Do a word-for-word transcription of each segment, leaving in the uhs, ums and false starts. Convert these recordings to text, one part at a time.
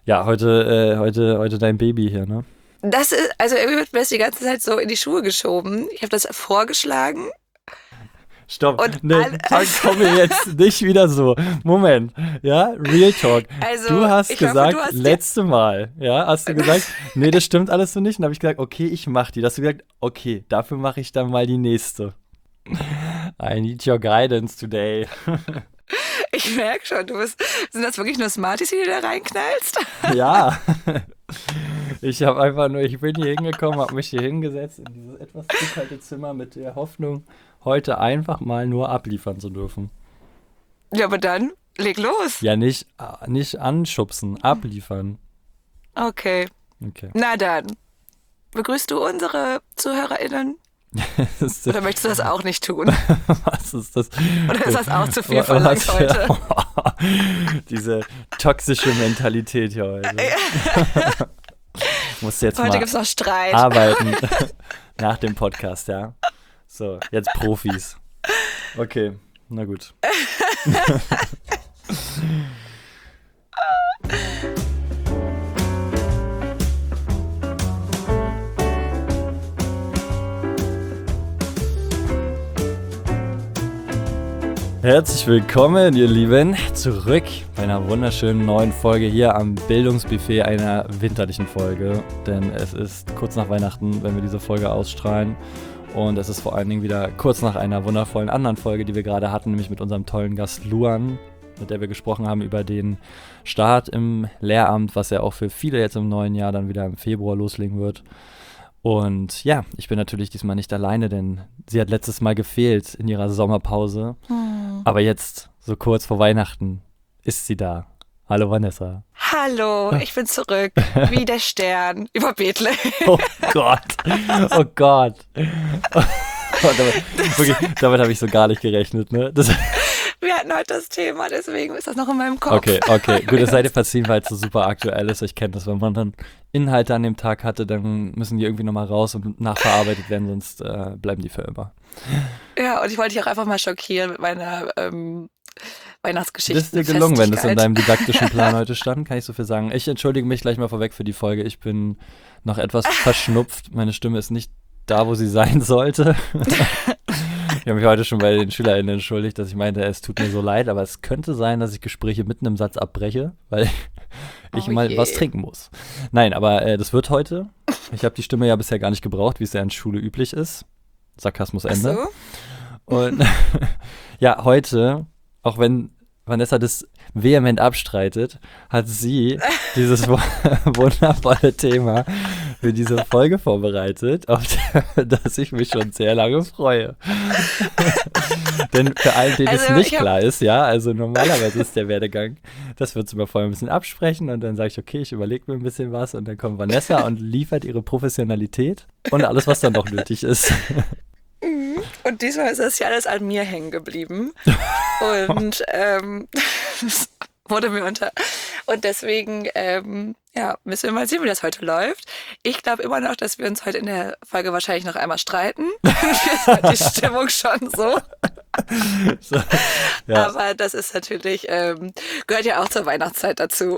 Ja, heute, äh, heute, heute dein Baby hier, ne? Das ist, also irgendwie wird mir das die ganze Zeit so in die Schuhe geschoben. Ich habe das vorgeschlagen Stopp, und ne, all, fang, komm mir jetzt nicht wieder so. Moment, ja, Real Talk. also Du hast ich gesagt, hoffe, du hast letzte Mal, ja, hast du gesagt, nee, das stimmt alles so nicht. Und dann habe ich gesagt, okay, ich mach die. Da hast du gesagt, okay, dafür mache ich dann mal die nächste. I need your guidance today. ich merke schon, du bist, sind das wirklich nur Smarties, die du da reinknallst? Ja, ich habe einfach nur, ich bin hier hingekommen, habe mich hier hingesetzt in dieses etwas zu kalte Zimmer mit der Hoffnung, heute einfach mal nur abliefern zu dürfen. Ja, aber dann leg los. Ja, nicht, äh, nicht anschubsen, abliefern. Okay, Okay. na dann. Begrüßt du unsere ZuhörerInnen? Ist das, Oder möchtest du das auch nicht tun? was ist das? Oder ist das auch zu viel Was- verlangt heute? Diese toxische Mentalität hier heute. Musst du jetzt Heute mal gibt's noch Streit. arbeiten nach dem Podcast, ja? So, jetzt Profis. Okay, na gut. Herzlich willkommen, ihr Lieben, zurück bei einer wunderschönen neuen Folge hier am Bildungsbuffet, einer winterlichen Folge. Denn es ist kurz nach Weihnachten, wenn wir diese Folge ausstrahlen. Und es ist vor allen Dingen wieder kurz nach einer wundervollen anderen Folge, die wir gerade hatten, nämlich mit unserem tollen Gast Luan, mit der wir gesprochen haben über den Start im Lehramt, was ja auch für viele jetzt im neuen Jahr dann wieder im Februar loslegen wird. Und ja, ich bin natürlich diesmal nicht alleine, denn sie hat letztes Mal gefehlt in ihrer Sommerpause. Hm. Aber jetzt, so kurz vor Weihnachten, ist sie da. Hallo Vanessa. Hallo, ich bin zurück, wie der Stern über Bethlehem. Oh Gott, oh Gott. Oh, damit wirklich, damit habe ich so gar nicht gerechnet, ne? Das, Wir hatten heute das Thema, deswegen ist das noch in meinem Kopf. okay, okay, gut, das seid ihr verziehen, weil es so super aktuell ist. Ich kenne das, wenn man dann Inhalte an dem Tag hatte, dann müssen die irgendwie nochmal raus und nachverarbeitet werden, sonst äh, bleiben die für immer. Ja, und ich wollte dich auch einfach mal schockieren mit meiner ähm, Weihnachtsgeschichte. Das ist dir gelungen, wenn das in deinem didaktischen Plan heute stand, kann ich so viel sagen. Ich entschuldige mich gleich mal vorweg für die Folge. Ich bin noch etwas verschnupft. Meine Stimme ist nicht da, wo sie sein sollte. Ich habe mich heute schon bei den SchülerInnen entschuldigt, dass ich meinte, es tut mir so leid, aber es könnte sein, dass ich Gespräche mitten im Satz abbreche, weil ich Oh mal je. was trinken muss. Nein, aber äh, das wird heute. Ich habe die Stimme ja bisher gar nicht gebraucht, wie es ja in Schule üblich ist. Sarkasmus Ach Ende. so? Und ja, heute, auch wenn Vanessa das vehement abstreitet, hat sie dieses wu- wundervolle Thema für diese Folge vorbereitet, auf das ich mich schon sehr lange freue. Denn für alle, denen es Also, nicht ich hab- klar ist, ja, also normalerweise ist der Werdegang, das wird immer vorher ein bisschen absprechen und dann sage ich, okay, ich überlege mir ein bisschen was und dann kommt Vanessa und liefert ihre Professionalität und alles, was dann noch nötig ist. Und diesmal ist das ja alles an mir hängen geblieben. Und ähm, das wurde mir unter. Und deswegen, ähm, ja, müssen wir mal sehen, wie das heute läuft. Ich glaube immer noch, dass wir uns heute in der Folge wahrscheinlich noch einmal streiten. Ist halt die Stimmung schon so. So, ja. Aber das ist natürlich, ähm, gehört ja auch zur Weihnachtszeit dazu.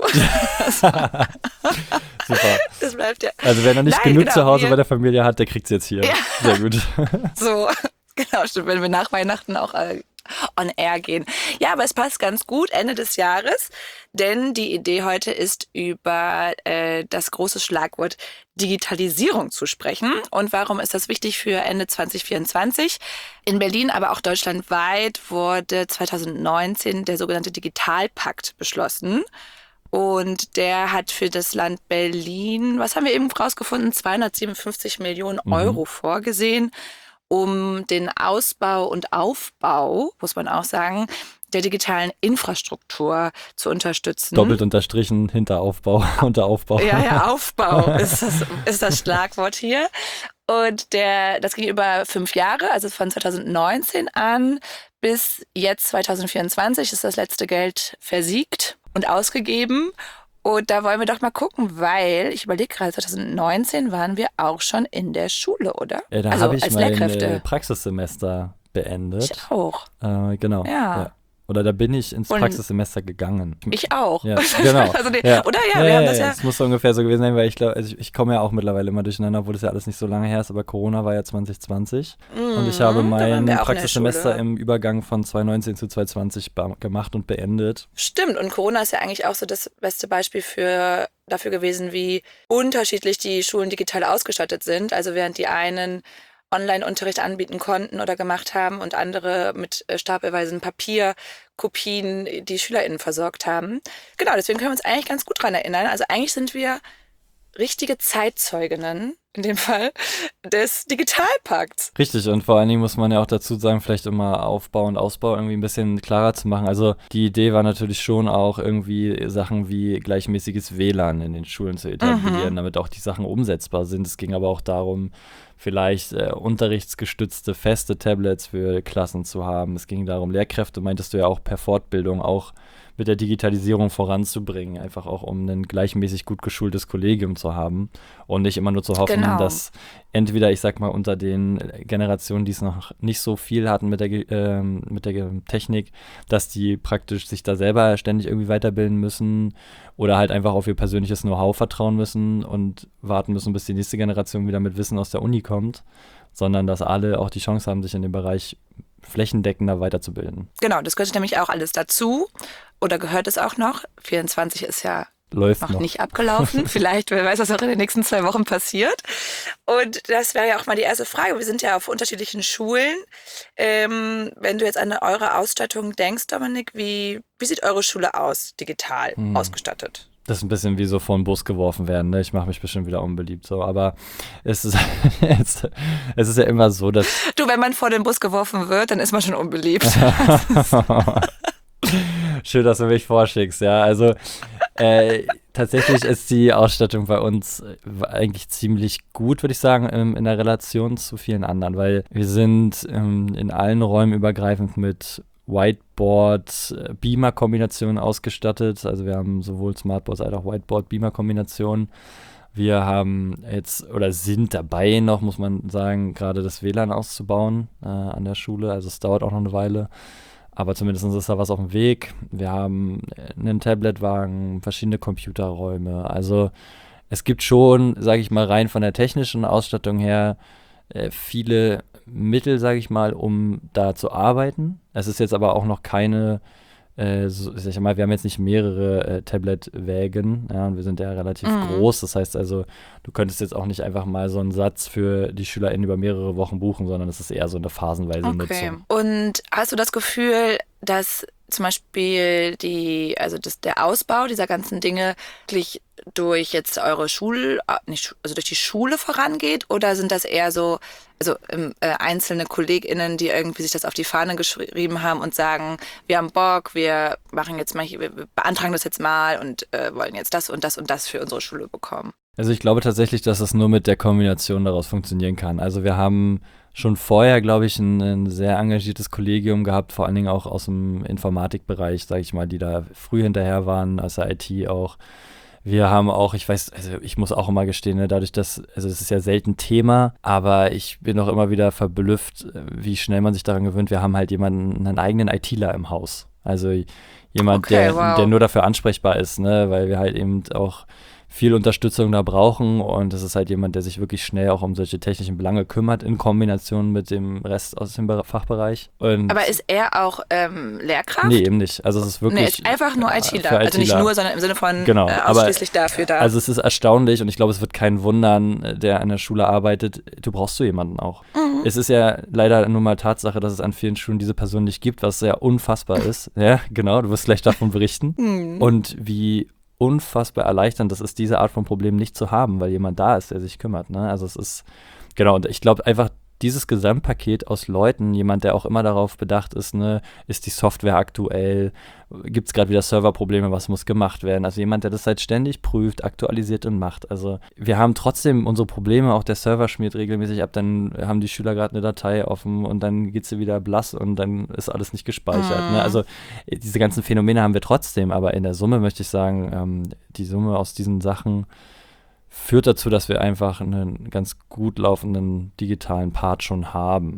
Super. Das bleibt ja. Also wer noch nicht Nein, genug genau, zu Hause wir- bei der Familie hat, der kriegt es jetzt hier. Sehr gut. So, genau, stimmt, wenn wir nach Weihnachten auch äh, on air gehen. Ja, aber es passt ganz gut, Ende des Jahres, denn die Idee heute ist, über äh, das große Schlagwort Digitalisierung zu sprechen. Und warum ist das wichtig für Ende zwanzig vierundzwanzig? In Berlin, aber auch deutschlandweit wurde zwanzig neunzehn der sogenannte Digitalpakt beschlossen. Und der hat für das Land Berlin, was haben wir eben rausgefunden, zweihundertsiebenundfünfzig Millionen Euro vorgesehen, um den Ausbau und Aufbau, muss man auch sagen, der digitalen Infrastruktur zu unterstützen. Doppelt unterstrichen, hinter Aufbau, unter Aufbau. Ja, ja, Aufbau ist das, ist das Schlagwort hier. Und der, das ging über fünf Jahre, also von zwanzig neunzehn an bis jetzt zwanzig vierundzwanzig ist das letzte Geld versiegt und ausgegeben. Und da wollen wir doch mal gucken, weil ich überlege gerade, zwanzig neunzehn waren wir auch schon in der Schule, oder? Ja, da also habe ich als mein Lehrkräfte. äh, Praxissemester beendet. Ich auch. Äh, genau. Ja. Oder da bin ich ins Und Praxissemester gegangen. Ich auch. Ja, genau. also die, ja. Oder ja, ja, wir ja, haben das ja. ja. Es muss so ungefähr so gewesen sein, weil ich glaube, also ich, ich komme ja auch mittlerweile immer durcheinander, obwohl das ja alles nicht so lange her ist, aber Corona war ja zwanzig zwanzig Mhm, und ich habe da waren mein wir auch in der Praxissemester Schule. im Übergang von zwanzig neunzehn zu zwanzig zwanzig ba- gemacht und beendet. Stimmt, und Corona ist ja eigentlich auch so das beste Beispiel für, dafür gewesen, wie unterschiedlich die Schulen digital ausgestattet sind. Also während die einen Online-Unterricht anbieten konnten oder gemacht haben und andere mit äh, stapelweisen Papierkopien die SchülerInnen versorgt haben. Genau, deswegen können wir uns eigentlich ganz gut dran erinnern. Also eigentlich sind wir richtige Zeitzeuginnen, in dem Fall, des Digitalpakts. Richtig, und vor allen Dingen muss man ja auch dazu sagen, vielleicht immer Aufbau und Ausbau irgendwie ein bisschen klarer zu machen. Also die Idee war natürlich schon auch irgendwie Sachen wie gleichmäßiges W L A N in den Schulen zu etablieren, Mhm. damit auch die Sachen umsetzbar sind. Es ging aber auch darum, vielleicht äh, unterrichtsgestützte feste Tablets für Klassen zu haben. Es ging darum, Lehrkräfte, meintest du ja auch, per Fortbildung auch mit der Digitalisierung voranzubringen, einfach auch um ein gleichmäßig gut geschultes Kollegium zu haben und nicht immer nur zu hoffen, Genau. dass entweder, ich sag mal, unter den Generationen, die es noch nicht so viel hatten mit der, Ge- ähm, mit der Ge- Technik, dass die praktisch sich da selber ständig irgendwie weiterbilden müssen oder halt einfach auf ihr persönliches Know-how vertrauen müssen und warten müssen, bis die nächste Generation wieder mit Wissen aus der Uni kommt, sondern dass alle auch die Chance haben, sich in dem Bereich flächendeckender weiterzubilden. Genau, das gehört nämlich auch alles dazu. Oder gehört es auch noch? vierundzwanzig ist ja Läuft noch noch. nicht abgelaufen. Vielleicht, wer weiß, was auch in den nächsten zwei Wochen passiert. Und das wäre ja auch mal die erste Frage. Wir sind ja auf unterschiedlichen Schulen. Ähm, wenn du jetzt an eure Ausstattung denkst, Dominik, wie, wie sieht eure Schule aus, digital Hm. ausgestattet? Das ist ein bisschen wie so vor den Bus geworfen werden, ne? Ich mache mich bestimmt wieder unbeliebt, so. Aber es ist, es, es ist ja immer so, dass Du, wenn man vor den Bus geworfen wird, dann ist man schon unbeliebt. Schön, dass du mich vorschickst, ja. Also äh, tatsächlich ist die Ausstattung bei uns äh, eigentlich ziemlich gut, würde ich sagen, ähm, in der Relation zu vielen anderen, weil wir sind ähm, in allen Räumen übergreifend mit Whiteboard-Beamer-Kombinationen ausgestattet. Also wir haben sowohl Smartboards als auch Whiteboard-Beamer-Kombinationen. Wir haben jetzt oder sind dabei noch, muss man sagen, gerade das W L A N auszubauen äh, an der Schule. Also es dauert auch noch eine Weile. Aber zumindest ist da was auf dem Weg. Wir haben einen Tabletwagen, verschiedene Computerräume. Also es gibt schon, sage ich mal, rein von der technischen Ausstattung her äh, viele Mittel, sage ich mal, um da zu arbeiten. Es ist jetzt aber auch noch keine, äh, so, ich sag mal, wir haben jetzt nicht mehrere äh, Tablet-Wägen, ja, und wir sind ja relativ Mhm. groß. Das heißt also, du könntest jetzt auch nicht einfach mal so einen Satz für die SchülerInnen über mehrere Wochen buchen, sondern es ist eher so eine phasenweise Okay. Nutzung. Und hast du das Gefühl, dass zum Beispiel die, also das, der Ausbau dieser ganzen Dinge wirklich durch jetzt eure Schule, nicht, also durch die Schule vorangeht, oder sind das eher so, also ähm, äh, einzelne KollegInnen, die irgendwie sich das auf die Fahne geschrieben haben und sagen, wir haben Bock, wir machen jetzt mal, hier, wir beantragen das jetzt mal und äh, wollen jetzt das und das und das für unsere Schule bekommen? Also ich glaube tatsächlich, dass es nur mit der Kombination daraus funktionieren kann. Also wir haben schon vorher, glaube ich, ein, ein sehr engagiertes Kollegium gehabt, vor allen Dingen auch aus dem Informatikbereich, sage ich mal, die da früh hinterher waren, aus der I T auch. Wir haben auch, ich weiß, also ich muss auch immer gestehen, ne, dadurch, dass, also es ist ja selten Thema, aber ich bin auch immer wieder verblüfft, wie schnell man sich daran gewöhnt. Wir haben halt jemanden, einen eigenen ITler im Haus. Also jemand, Okay, der, wow. der nur dafür ansprechbar ist, ne, weil wir halt eben auch viel Unterstützung da brauchen und das ist halt jemand, der sich wirklich schnell auch um solche technischen Belange kümmert, in Kombination mit dem Rest aus dem Be- Fachbereich. Und Aber ist er auch ähm, Lehrkraft? nee, eben nicht. Also es ist wirklich Nee, ist einfach nur äh, ITler. für Also nicht ITler. nur, sondern im Sinne von Genau, äh, aber- ausschließlich dafür da. Also es ist erstaunlich und ich glaube, es wird keinen wundern, der an der Schule arbeitet. Du brauchst so jemanden auch. Mhm. Es ist ja leider nun mal Tatsache, dass es an vielen Schulen diese Person nicht gibt, was sehr unfassbar ist. Ja, genau, du wirst gleich davon berichten. Mhm. Und wie unfassbar erleichternd das ist, diese Art von Problem nicht zu haben, weil jemand da ist, der sich kümmert. Ne? Also es ist, genau, und ich glaube einfach, dieses Gesamtpaket aus Leuten, jemand, der auch immer darauf bedacht ist, ne, ist die Software aktuell, gibt es gerade wieder Serverprobleme, was muss gemacht werden, also jemand, der das halt ständig prüft, aktualisiert und macht. Also wir haben trotzdem unsere Probleme, auch der Server schmiert regelmäßig ab, dann haben die Schüler gerade eine Datei offen und dann geht sie wieder blass und dann ist alles nicht gespeichert. Mhm. Ne? Also diese ganzen Phänomene haben wir trotzdem, aber in der Summe möchte ich sagen, ähm, die Summe aus diesen Sachen führt dazu, dass wir einfach einen ganz gut laufenden digitalen Part schon haben.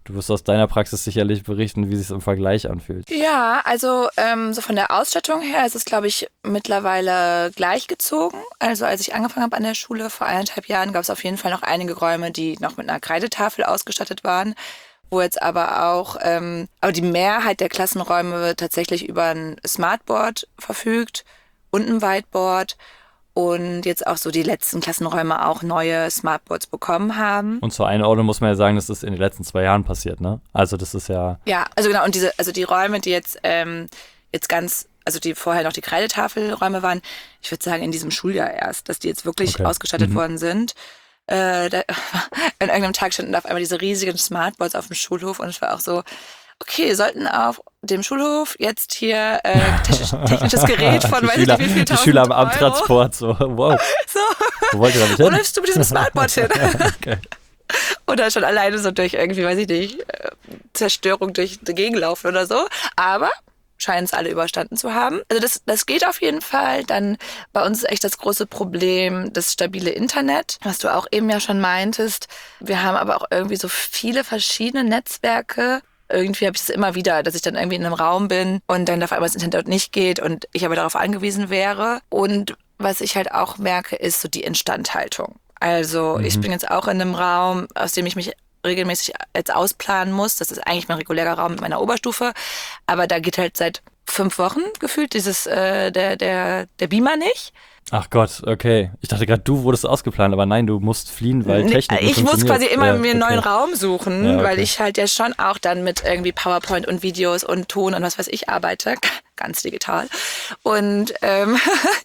Du wirst aus deiner Praxis sicherlich berichten, wie sich es im Vergleich anfühlt. Ja, also ähm, so von der Ausstattung her ist es, glaube ich, mittlerweile gleichgezogen. Also als ich angefangen habe an der Schule vor eineinhalb Jahren, gab es auf jeden Fall noch einige Räume, die noch mit einer Kreidetafel ausgestattet waren, wo jetzt aber auch, ähm, aber die Mehrheit der Klassenräume tatsächlich über ein Smartboard verfügt und ein Whiteboard. Und jetzt auch so die letzten Klassenräume auch neue Smartboards bekommen haben. Und zur Einordnung muss man ja sagen, das ist in den letzten zwei Jahren passiert, ne? Also das ist ja... Ja, also genau, und diese, also die Räume, die jetzt, ähm, jetzt ganz, also die vorher noch die Kreidetafelräume waren, ich würde sagen in diesem Schuljahr erst, dass die jetzt wirklich Okay. ausgestattet Mhm. worden sind. Äh, da, an irgendeinem Tag standen auf einmal diese riesigen Smartboards auf dem Schulhof und es war auch so, okay, wir sollten auf dem Schulhof jetzt hier äh, technisch, technisches Gerät von die weiß Schüler, nicht wie viel die Schüler am tausend Euro. Abtransport, so, wow, So, wo wollt ihr damit wo hin? läufst du mit diesem Smartboard hin? Okay. Oder schon alleine so durch irgendwie, weiß ich nicht, äh, Zerstörung durch dagegen laufen oder so. Aber scheinen es alle überstanden zu haben. Also das, das geht auf jeden Fall. Dann bei uns ist echt das große Problem das stabile Internet, was du auch eben ja schon meintest. Wir haben aber auch irgendwie so viele verschiedene Netzwerke. Irgendwie habe ich das immer wieder, dass ich dann irgendwie in einem Raum bin und dann auf einmal das Internet dort nicht geht und ich aber darauf angewiesen wäre. Und was ich halt auch merke, ist so die Instandhaltung. Also Mhm. ich bin jetzt auch in einem Raum, aus dem ich mich regelmäßig jetzt ausplanen muss. Das ist eigentlich mein regulärer Raum mit meiner Oberstufe. Aber da geht halt seit fünf Wochen gefühlt dieses äh, der, der, der Beamer nicht. Ach Gott, okay. Ich dachte gerade, du wurdest ausgeplant, aber nein, du musst fliehen, weil Nee, Technik nicht ich muss funktioniert. quasi immer Ja, mir einen okay. neuen Raum suchen, Ja, okay. weil ich halt ja schon auch dann mit irgendwie PowerPoint und Videos und Ton und was weiß ich arbeite, ganz digital. Und ähm,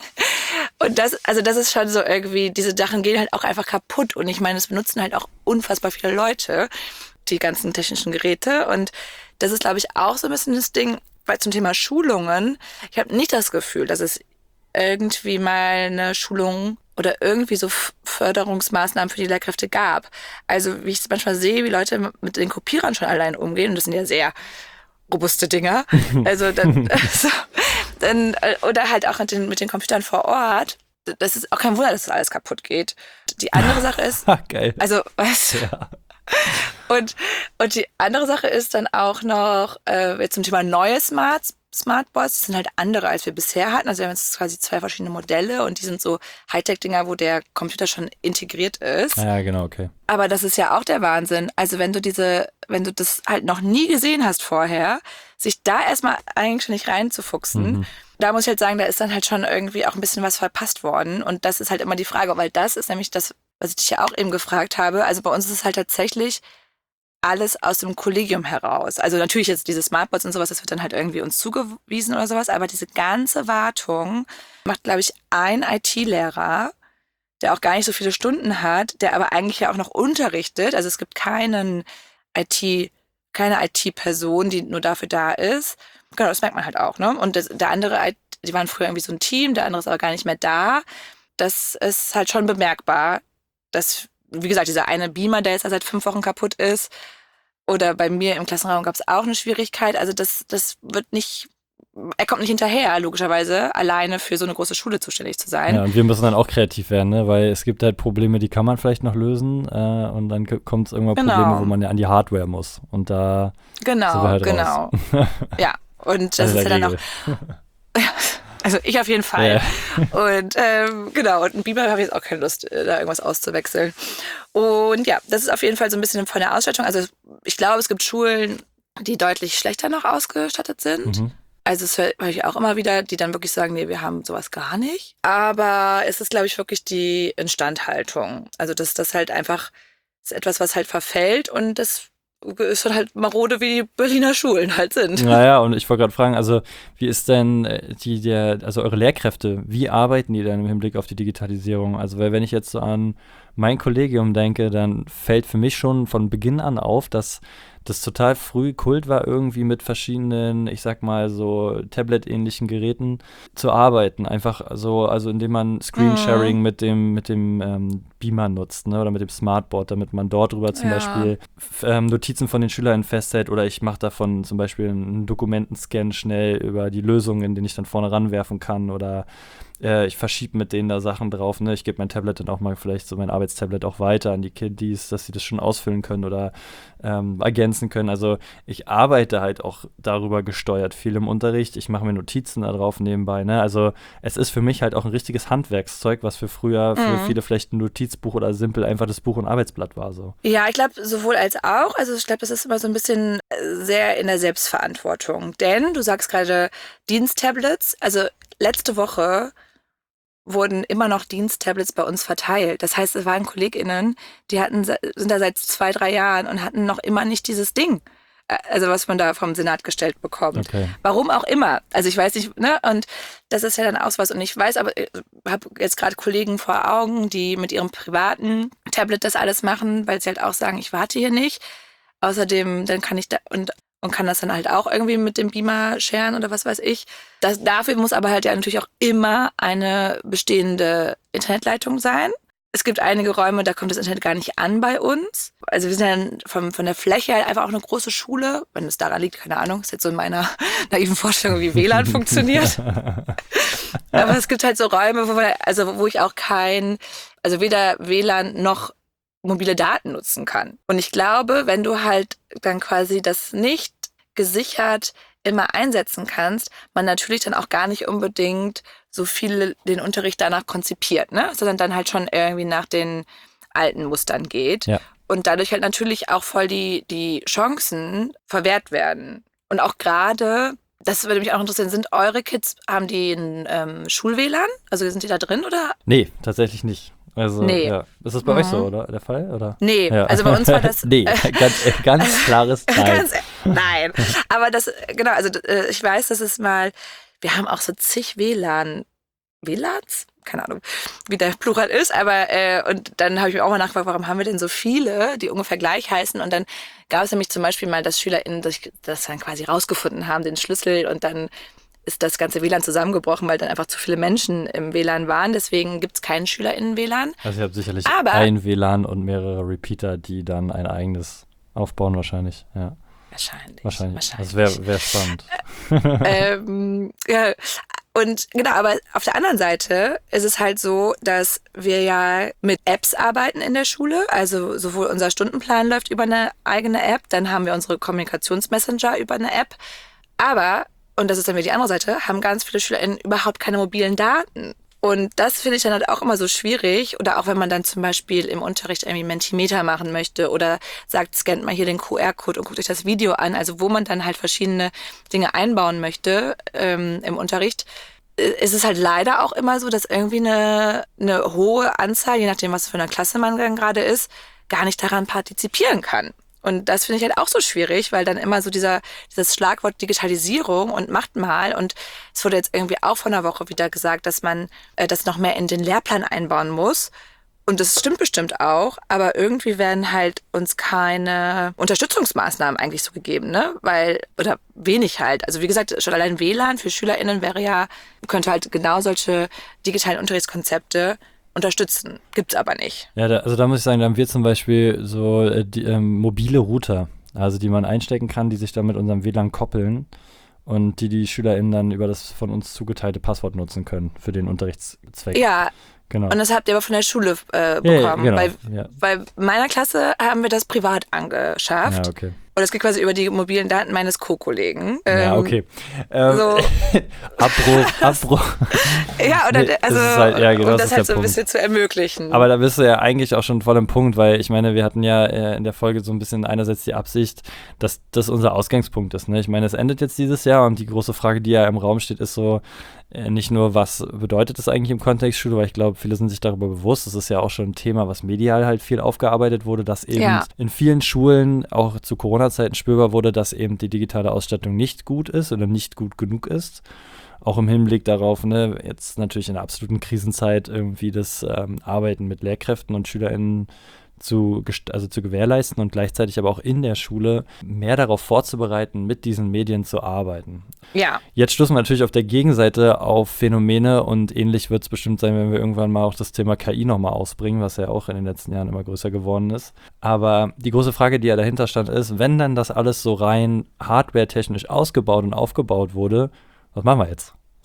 und das, also das ist schon so irgendwie, diese Sachen gehen halt auch einfach kaputt. Und ich meine, es benutzen halt auch unfassbar viele Leute, die ganzen technischen Geräte. Und das ist, glaube ich, auch so ein bisschen das Ding, weil zum Thema Schulungen, ich habe nicht das Gefühl, dass es irgendwie mal eine Schulung oder irgendwie so F- Förderungsmaßnahmen für die Lehrkräfte gab. Also wie ich es manchmal sehe, wie Leute mit den Kopierern schon allein umgehen, und das sind ja sehr robuste Dinger. Also dann, also, dann äh, oder halt auch mit den, mit den Computern vor Ort. Das ist auch kein Wunder, dass das alles kaputt geht. Die andere Sache ist, Ha, geil. also was? Ja. Und, und die andere Sache ist dann auch noch, äh, jetzt zum Thema neue Smart, Smartboards, das sind halt andere, als wir bisher hatten. Also wir haben jetzt quasi zwei verschiedene Modelle und die sind so Hightech-Dinger, wo der Computer schon integriert ist. Ja, genau, okay. Aber das ist ja auch der Wahnsinn. Also wenn du diese, wenn du das halt noch nie gesehen hast vorher, sich da erstmal eigentlich schon nicht reinzufuchsen, Mhm. da muss ich halt sagen, da ist dann halt schon irgendwie auch ein bisschen was verpasst worden. Und das ist halt immer die Frage, weil das ist nämlich das, was ich dich ja auch eben gefragt habe. Also bei uns ist es halt tatsächlich alles aus dem Kollegium heraus. Also natürlich jetzt diese Smartboards und sowas, das wird dann halt irgendwie uns zugewiesen oder sowas, aber diese ganze Wartung macht, glaube ich, ein I T-Lehrer, der auch gar nicht so viele Stunden hat, der aber eigentlich ja auch noch unterrichtet. Also es gibt keinen I T, keine I T-Person, die nur dafür da ist. Genau, das merkt man halt auch, ne? Und das, der andere, die waren früher irgendwie so ein Team, der andere ist aber gar nicht mehr da. Das ist halt schon bemerkbar, dass, wie gesagt, dieser eine Beamer, der jetzt seit fünf Wochen kaputt ist, oder bei mir im Klassenraum gab es auch eine Schwierigkeit. Also das, das wird nicht, er kommt nicht hinterher, logischerweise, alleine für so eine große Schule zuständig zu sein. Ja, und wir müssen dann auch kreativ werden, ne? Weil es gibt halt Probleme, die kann man vielleicht noch lösen äh, und dann kommt es irgendwann Genau. Probleme, wo man ja an die Hardware muss und da sind wir Genau, halt genau. raus. Ja, und das Also ist ja der dann auch, Regel. also ich auf jeden Fall. Ja. Und ähm, genau, und ein Beamer habe ich jetzt auch keine Lust, äh, da irgendwas auszuwechseln. Und ja, das ist auf jeden Fall so ein bisschen von der Ausstattung. Also ich glaube, es gibt Schulen, die deutlich schlechter noch ausgestattet sind. Mhm. Also es höre ich auch immer wieder, die dann wirklich sagen, nee, wir haben sowas gar nicht. Aber es ist, glaube ich, wirklich die Instandhaltung. Also dass das halt einfach ist etwas, was halt verfällt und das ist dann halt marode, wie die Berliner Schulen halt sind. Naja, und ich wollte gerade fragen, also wie ist denn äh, die, der, also eure Lehrkräfte, wie arbeiten die denn im Hinblick auf die Digitalisierung? Also weil wenn ich jetzt so an mein Kollegium denke, dann fällt für mich schon von Beginn an auf, dass das total früh Kult war, irgendwie mit verschiedenen, ich sag mal so Tablet-ähnlichen Geräten zu arbeiten. Einfach so, also indem man Screensharing Mhm. mit dem, mit dem ähm, Beamer nutzt, ne? Oder mit dem Smartboard, damit man dort drüber zum Ja. Beispiel f- ähm, Notizen von den Schülern festhält oder ich mache davon zum Beispiel einen Dokumentenscan schnell über die Lösungen, in denen ich dann vorne ranwerfen kann oder äh, ich verschiebe mit denen da Sachen drauf, ne? Ich gebe mein Tablet dann auch mal vielleicht so mein Arbeitstablet auch weiter an die Kiddies, dass sie das schon ausfüllen können oder ähm, ergänzen können. Also ich arbeite halt auch darüber gesteuert viel im Unterricht. Ich mache mir Notizen da drauf nebenbei, ne? Also es ist für mich halt auch ein richtiges Handwerkszeug, was für früher für Mhm. viele vielleicht ein Notizbuch oder simpel einfach das Buch und Arbeitsblatt war so. Ja, ich glaube, sowohl als auch. Also ich glaube, das ist immer so ein bisschen äh, sehr in der Selbstverantwortung. Denn du sagst gerade Diensttablets. Also letzte Woche wurden immer noch Diensttablets bei uns verteilt. Das heißt, es waren KollegInnen, die hatten, se- sind da seit zwei, drei Jahren und hatten noch immer nicht dieses Ding. Äh, Also was man da vom Senat gestellt bekommt. Okay. Warum auch immer. Also ich weiß nicht, ne? Und das ist ja dann auch was. Und ich weiß, aber ich habe jetzt gerade Kollegen vor Augen, die mit ihrem privaten Tablet das alles machen, weil sie halt auch sagen, ich warte hier nicht. Außerdem, dann kann ich da und, und kann das dann halt auch irgendwie mit dem Beamer sharen oder was weiß ich. Das, dafür muss aber halt ja natürlich auch immer eine bestehende Internetleitung sein. Es gibt einige Räume, da kommt das Internet gar nicht an bei uns. Also wir sind dann vom, von der Fläche halt einfach auch eine große Schule. Wenn es daran liegt, keine Ahnung. Ist jetzt so in meiner naiven Vorstellung, wie W L A N funktioniert. Aber es gibt halt so Räume, wo, wir, also wo ich auch kein, also weder W L A N noch mobile Daten nutzen kann. Und ich glaube, wenn du halt dann quasi das nicht gesichert immer einsetzen kannst, man natürlich dann auch gar nicht unbedingt so viel den Unterricht danach konzipiert, ne? Sondern dann halt schon irgendwie nach den alten Mustern geht. Ja. Und dadurch halt natürlich auch voll die, die Chancen verwehrt werden. Und auch gerade, das würde mich auch interessieren, sind eure Kids, haben die ein ähm, Schul-W L A N? Also sind die da drin oder? Nee, tatsächlich nicht. Also, Nee. ja. Ist das bei Mhm. euch so, oder? Der Fall? Oder? Nee, Ja. also bei uns war das... nee, ganz, äh, ganz klares Nein. Ganz, nein. Aber das, genau, also äh, ich weiß, dass es mal, wir haben auch so zig W L A N, W L A Ns? Keine Ahnung, wie der Plural ist, aber äh, und dann habe ich mir auch mal nachgefragt, warum haben wir denn so viele, die ungefähr gleich heißen? Und dann gab es nämlich zum Beispiel mal, dass SchülerInnen das, das dann quasi rausgefunden haben, den Schlüssel, und dann ist das ganze W L A N zusammengebrochen, weil dann einfach zu viele Menschen im W L A N waren. Deswegen gibt es keinen SchülerInnen-W L A N. Also ihr habt sicherlich Aber- ein W L A N und mehrere Repeater, die dann ein eigenes aufbauen wahrscheinlich. Ja, Wahrscheinlich. wahrscheinlich. Das wäre wär spannend. ähm, ja, und genau, aber auf der anderen Seite ist es halt so, dass wir ja mit Apps arbeiten in der Schule. Also sowohl unser Stundenplan läuft über eine eigene App, dann haben wir unsere Kommunikationsmessenger über eine App. Aber, und das ist dann wieder die andere Seite, haben ganz viele SchülerInnen überhaupt keine mobilen Daten. Und das finde ich dann halt auch immer so schwierig. Oder auch wenn man dann zum Beispiel im Unterricht irgendwie Mentimeter machen möchte oder sagt, scannt mal hier den Q R-Code und guckt euch das Video an. Also wo man dann halt verschiedene Dinge einbauen möchte ähm, im Unterricht, ist es halt leider auch immer so, dass irgendwie eine, eine hohe Anzahl, je nachdem, was für eine Klasse man dann gerade ist, gar nicht daran partizipieren kann. Und das finde ich halt auch so schwierig, weil dann immer so dieser dieses Schlagwort Digitalisierung und macht mal, und es wurde jetzt irgendwie auch vor einer Woche wieder gesagt, dass man äh, das noch mehr in den Lehrplan einbauen muss. Und das stimmt bestimmt auch, aber irgendwie werden halt uns keine Unterstützungsmaßnahmen eigentlich so gegeben, ne? Weil, oder wenig halt. Also wie gesagt, schon allein W L A N für SchülerInnen wäre ja, könnte halt genau solche digitalen Unterrichtskonzepte unterstützen. Gibt's aber nicht. Ja, da, also da muss ich sagen, da haben wir zum Beispiel so äh, die, ähm, mobile Router, also die man einstecken kann, die sich dann mit unserem W L A N koppeln und die die SchülerInnen dann über das von uns zugeteilte Passwort nutzen können für den Unterrichtszweck. Ja, Genau. und das habt ihr aber von der Schule äh, Ja, ja, bekommen. genau, Bei, ja. bei meiner Klasse haben wir das privat angeschafft. Ja, okay. Und das geht quasi über die mobilen Daten meines Co-Kollegen. Ja, Ähm, okay. Ähm, so. Abbruch, Abbruch. Ja, oder Nee, also, das ist halt- ja, genau, um das das ist halt der so ein Punkt. bisschen zu ermöglichen. Aber da bist du ja eigentlich auch schon voll im Punkt, weil ich meine, wir hatten ja äh, in der Folge so ein bisschen einerseits die Absicht, dass das unser Ausgangspunkt ist. Ne? Ich meine, es endet jetzt dieses Jahr und die große Frage, die ja im Raum steht, ist so, äh, nicht nur, was bedeutet das eigentlich im Kontext Schule, weil ich glaube, viele sind sich darüber bewusst. Das ist ja auch schon ein Thema, was medial halt viel aufgearbeitet wurde, dass eben Ja. in vielen Schulen auch zu Corona-Zeiten spürbar wurde, dass eben die digitale Ausstattung nicht gut ist oder nicht gut genug ist. Auch im Hinblick darauf, ne, jetzt natürlich in einer absoluten Krisenzeit irgendwie das ähm, Arbeiten mit Lehrkräften und SchülerInnen zu, gest- also zu gewährleisten und gleichzeitig aber auch in der Schule mehr darauf vorzubereiten, mit diesen Medien zu arbeiten. ja, Jetzt stoßen wir natürlich auf der Gegenseite auf Phänomene und ähnlich wird es bestimmt sein, wenn wir irgendwann mal auch das Thema K I nochmal ausbringen, was ja auch in den letzten Jahren immer größer geworden ist. Aber die große Frage, die ja dahinter stand, ist, wenn dann das alles so rein hardware-technisch ausgebaut und aufgebaut wurde, was machen wir jetzt?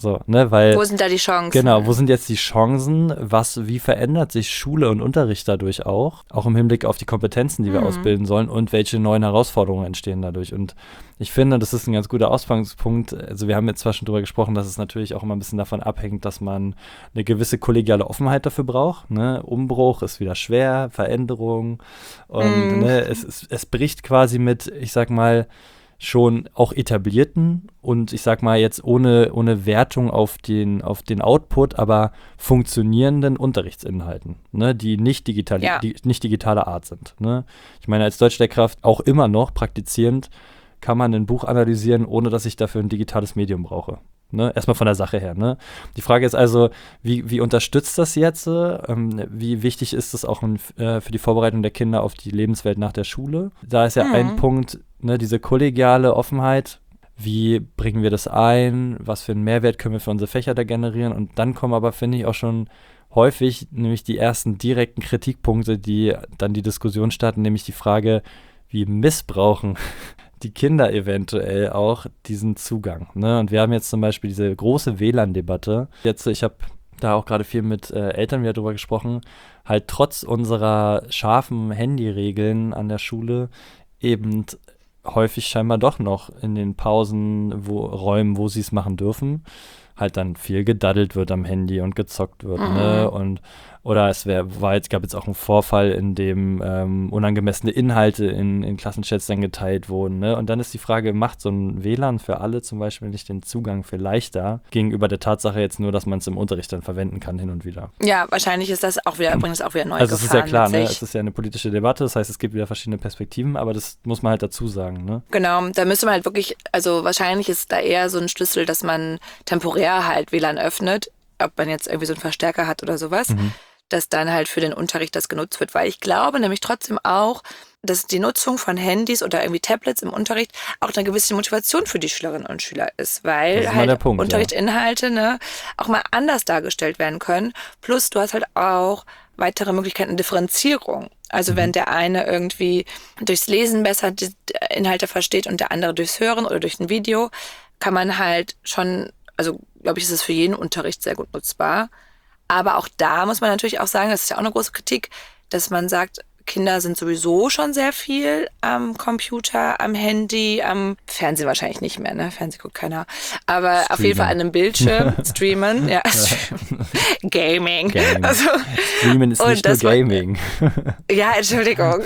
So, ne, weil, wo sind da die Chancen? Genau, wo sind jetzt die Chancen? Was, wie verändert sich Schule und Unterricht dadurch auch? Auch im Hinblick auf die Kompetenzen, die wir Mhm. ausbilden sollen und welche neuen Herausforderungen entstehen dadurch. Und ich finde, das ist ein ganz guter Ausgangspunkt. Also wir haben jetzt zwar schon drüber gesprochen, dass es natürlich auch immer ein bisschen davon abhängt, dass man eine gewisse kollegiale Offenheit dafür braucht. Ne? Umbruch ist wieder schwer, Veränderung. Und Mhm. ne, es, es, es bricht quasi mit, ich sag mal, schon auch etablierten und ich sag mal jetzt ohne, ohne Wertung auf den, auf den Output, aber funktionierenden Unterrichtsinhalten, ne, die nicht, digitali- Ja. die nicht digitaler Art sind. Ne? Ich meine, als Deutschlehrkraft auch immer noch praktizierend kann man ein Buch analysieren, ohne dass ich dafür ein digitales Medium brauche. Ne? Erstmal von der Sache her. Ne? Die Frage ist also, wie, wie unterstützt das jetzt? Ähm, wie wichtig ist es auch in, äh, für die Vorbereitung der Kinder auf die Lebenswelt nach der Schule? Da ist ja Mhm. ein Punkt, ne, diese kollegiale Offenheit. Wie bringen wir das ein? Was für einen Mehrwert können wir für unsere Fächer da generieren? Und dann kommen aber, finde ich, auch schon häufig nämlich die ersten direkten Kritikpunkte, die dann die Diskussion starten, nämlich die Frage, wie missbrauchen die Kinder eventuell auch diesen Zugang. Ne? Und wir haben jetzt zum Beispiel diese große W L A N-Debatte. Jetzt, ich habe da auch gerade viel mit äh, Eltern wieder drüber gesprochen, halt trotz unserer scharfen Handyregeln an der Schule eben häufig scheinbar doch noch in den Pausen, wo Räumen, wo sie es machen dürfen, halt dann viel gedaddelt wird am Handy und gezockt wird. Mhm. Ne? Und oder es wär, war jetzt, gab jetzt auch einen Vorfall, in dem ähm, unangemessene Inhalte in, in Klassenchats dann geteilt wurden. Ne? Und dann ist die Frage, macht so ein W L A N für alle zum Beispiel nicht den Zugang für leichter gegenüber der Tatsache jetzt nur, dass man es im Unterricht dann verwenden kann hin und wieder? Ja, wahrscheinlich ist das auch wieder, übrigens auch wieder neu Also es ist ja gefahren klar, mit ne? sich. Es ist ja eine politische Debatte, das heißt, es gibt wieder verschiedene Perspektiven, aber das muss man halt dazu sagen. Ne? Genau, da müsste man halt wirklich, also wahrscheinlich ist da eher so ein Schlüssel, dass man temporär halt W L A N öffnet, ob man jetzt irgendwie so einen Verstärker hat oder sowas, Mhm. dass dann halt für den Unterricht das genutzt wird. Weil ich glaube nämlich trotzdem auch, dass die Nutzung von Handys oder irgendwie Tablets im Unterricht auch eine gewisse Motivation für die Schülerinnen und Schüler ist, weil Das ist mal halt der Punkt, ja. Unterrichtsinhalte ne, auch mal anders dargestellt werden können. Plus du hast halt auch weitere Möglichkeiten Differenzierung. Also Mhm. wenn der eine irgendwie durchs Lesen besser die Inhalte versteht und der andere durchs Hören oder durch ein Video, kann man halt schon, also glaube ich, ist es für jeden Unterricht sehr gut nutzbar. Aber auch da muss man natürlich auch sagen, das ist ja auch eine große Kritik, dass man sagt, Kinder sind sowieso schon sehr viel am Computer, am Handy, am Fernsehen wahrscheinlich nicht mehr, ne? Fernsehen guckt keiner. Aber auf jeden Fall an einem Bildschirm streamen, ja, streamen. Gaming. Gaming. Also, Streamen ist und nicht nur das war- Gaming. ja, Entschuldigung.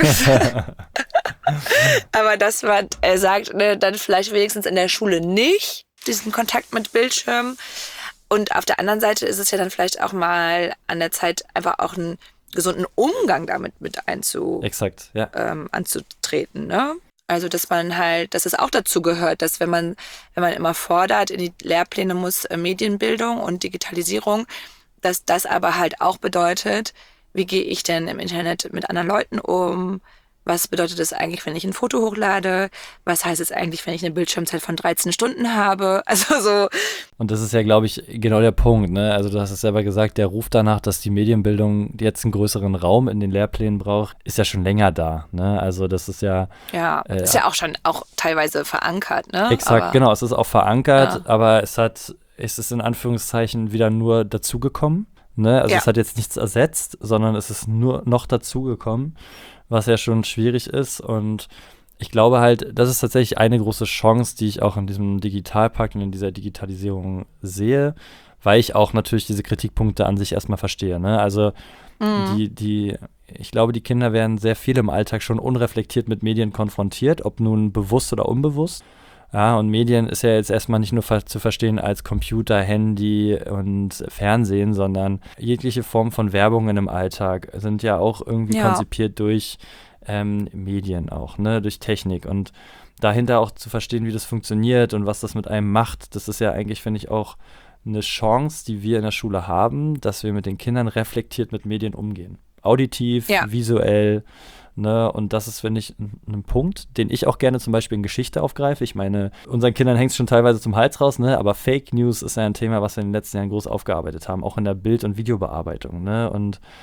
Aber dass man äh, sagt, ne, dann vielleicht wenigstens in der Schule nicht diesen Kontakt mit Bildschirm. Und auf der anderen Seite ist es ja dann vielleicht auch mal an der Zeit, einfach auch einen gesunden Umgang damit mit einzu, Exakt, ja. ähm, anzutreten, ne? Also, dass man halt, dass es auch dazu gehört, dass wenn man, wenn man immer fordert, in die Lehrpläne muss äh, Medienbildung und Digitalisierung, dass das aber halt auch bedeutet, wie gehe ich denn im Internet mit anderen Leuten um? Was bedeutet das eigentlich, wenn ich ein Foto hochlade? Was heißt es eigentlich, wenn ich eine Bildschirmzeit von dreizehn Stunden habe? Also so. Und das ist ja, glaube ich, genau der Punkt. Ne? Also du hast es selber gesagt, der Ruf danach, dass die Medienbildung jetzt einen größeren Raum in den Lehrplänen braucht, ist ja schon länger da. Ne? Also das ist ja... Ja, Äh, ist ja auch schon auch teilweise verankert, ne? Exakt, Aber, genau. Es ist auch verankert, Ja. aber es hat, es ist in Anführungszeichen wieder nur dazugekommen. Ne? Also Ja. es hat jetzt nichts ersetzt, sondern es ist nur noch dazugekommen, was ja schon schwierig ist. Und ich glaube halt, das ist tatsächlich eine große Chance, die ich auch in diesem Digitalpakt und in dieser Digitalisierung sehe, weil ich auch natürlich diese Kritikpunkte an sich erstmal verstehe. Ne? Also Mhm. die, die, ich glaube, die Kinder werden sehr viel im Alltag schon unreflektiert mit Medien konfrontiert, ob nun bewusst oder unbewusst. Ja, und Medien ist ja jetzt erstmal nicht nur ver- zu verstehen als Computer, Handy und Fernsehen, sondern jegliche Form von Werbung in einem Alltag sind ja auch irgendwie Ja. konzipiert durch ähm, Medien auch, ne, durch Technik. Und dahinter auch zu verstehen, wie das funktioniert und was das mit einem macht, das ist ja eigentlich, finde ich, auch eine Chance, die wir in der Schule haben, dass wir mit den Kindern reflektiert mit Medien umgehen. Auditiv, Ja. visuell, ne, und das ist, finde ich, ein, ein Punkt, den ich auch gerne zum Beispiel in Geschichte aufgreife. Ich meine, unseren Kindern hängt es schon teilweise zum Hals raus, ne, aber Fake News ist ja ein Thema, was wir in den letzten Jahren groß aufgearbeitet haben, auch in der Bild- und Videobearbeitung, ne, und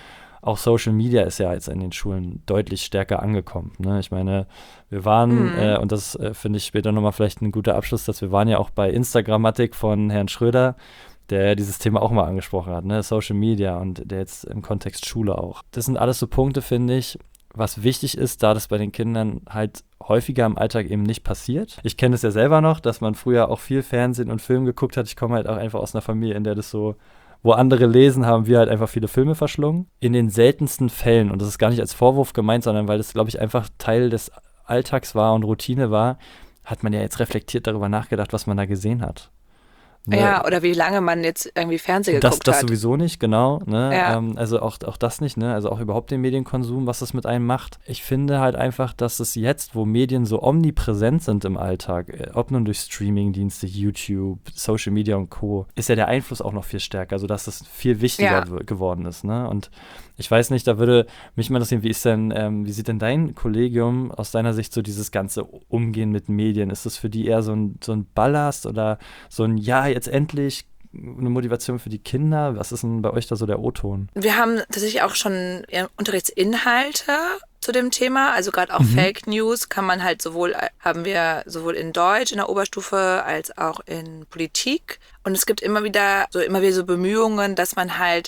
auch Social Media ist ja jetzt in den Schulen deutlich stärker angekommen. Ne? Ich meine, wir waren, mhm. äh, und das äh, finde ich später nochmal vielleicht ein guter Abschluss, dass wir waren ja auch bei Instagrammatik von Herrn Schröder, der dieses Thema auch mal angesprochen hat, ne? Social Media und der jetzt im Kontext Schule auch. Das sind alles so Punkte, finde ich, was wichtig ist, da das bei den Kindern halt häufiger im Alltag eben nicht passiert. Ich kenne es ja selber noch, dass man früher auch viel Fernsehen und Film geguckt hat. Ich komme halt auch einfach aus einer Familie, in der das so, wo andere lesen, haben wir halt einfach viele Filme verschlungen. In den seltensten Fällen, und das ist gar nicht als Vorwurf gemeint, sondern weil das, glaube ich, einfach Teil des Alltags war und Routine war, hat man ja jetzt reflektiert darüber nachgedacht, was man da gesehen hat. Ne? Ja, oder wie lange man jetzt irgendwie Fernsehen das, geguckt das hat. Das sowieso nicht, genau. Ne? Ja. Ähm, also auch, auch das nicht, ne? Also auch überhaupt den Medienkonsum, was das mit einem macht. Ich finde halt einfach, dass es jetzt, wo Medien so omnipräsent sind im Alltag, äh, ob nun durch Streamingdienste, YouTube, Social Media und Co., ist ja der Einfluss auch noch viel stärker, sodass es viel wichtiger ja. w- geworden ist. Ne? Und ich weiß nicht, da würde mich mal interessieren, wie ist denn, ähm, wie sieht denn dein Kollegium aus deiner Sicht so dieses ganze Umgehen mit Medien? Ist das für die eher so ein, so ein Ballast oder so ein Ja, jetzt endlich eine Motivation für die Kinder? Was ist denn bei euch da so der O-Ton? Wir haben tatsächlich auch schon ja, Unterrichtsinhalte zu dem Thema, also gerade auch mhm. Fake News kann man halt sowohl, haben wir sowohl in Deutsch in der Oberstufe als auch in Politik. Und es gibt immer wieder so, immer wieder so Bemühungen, dass man halt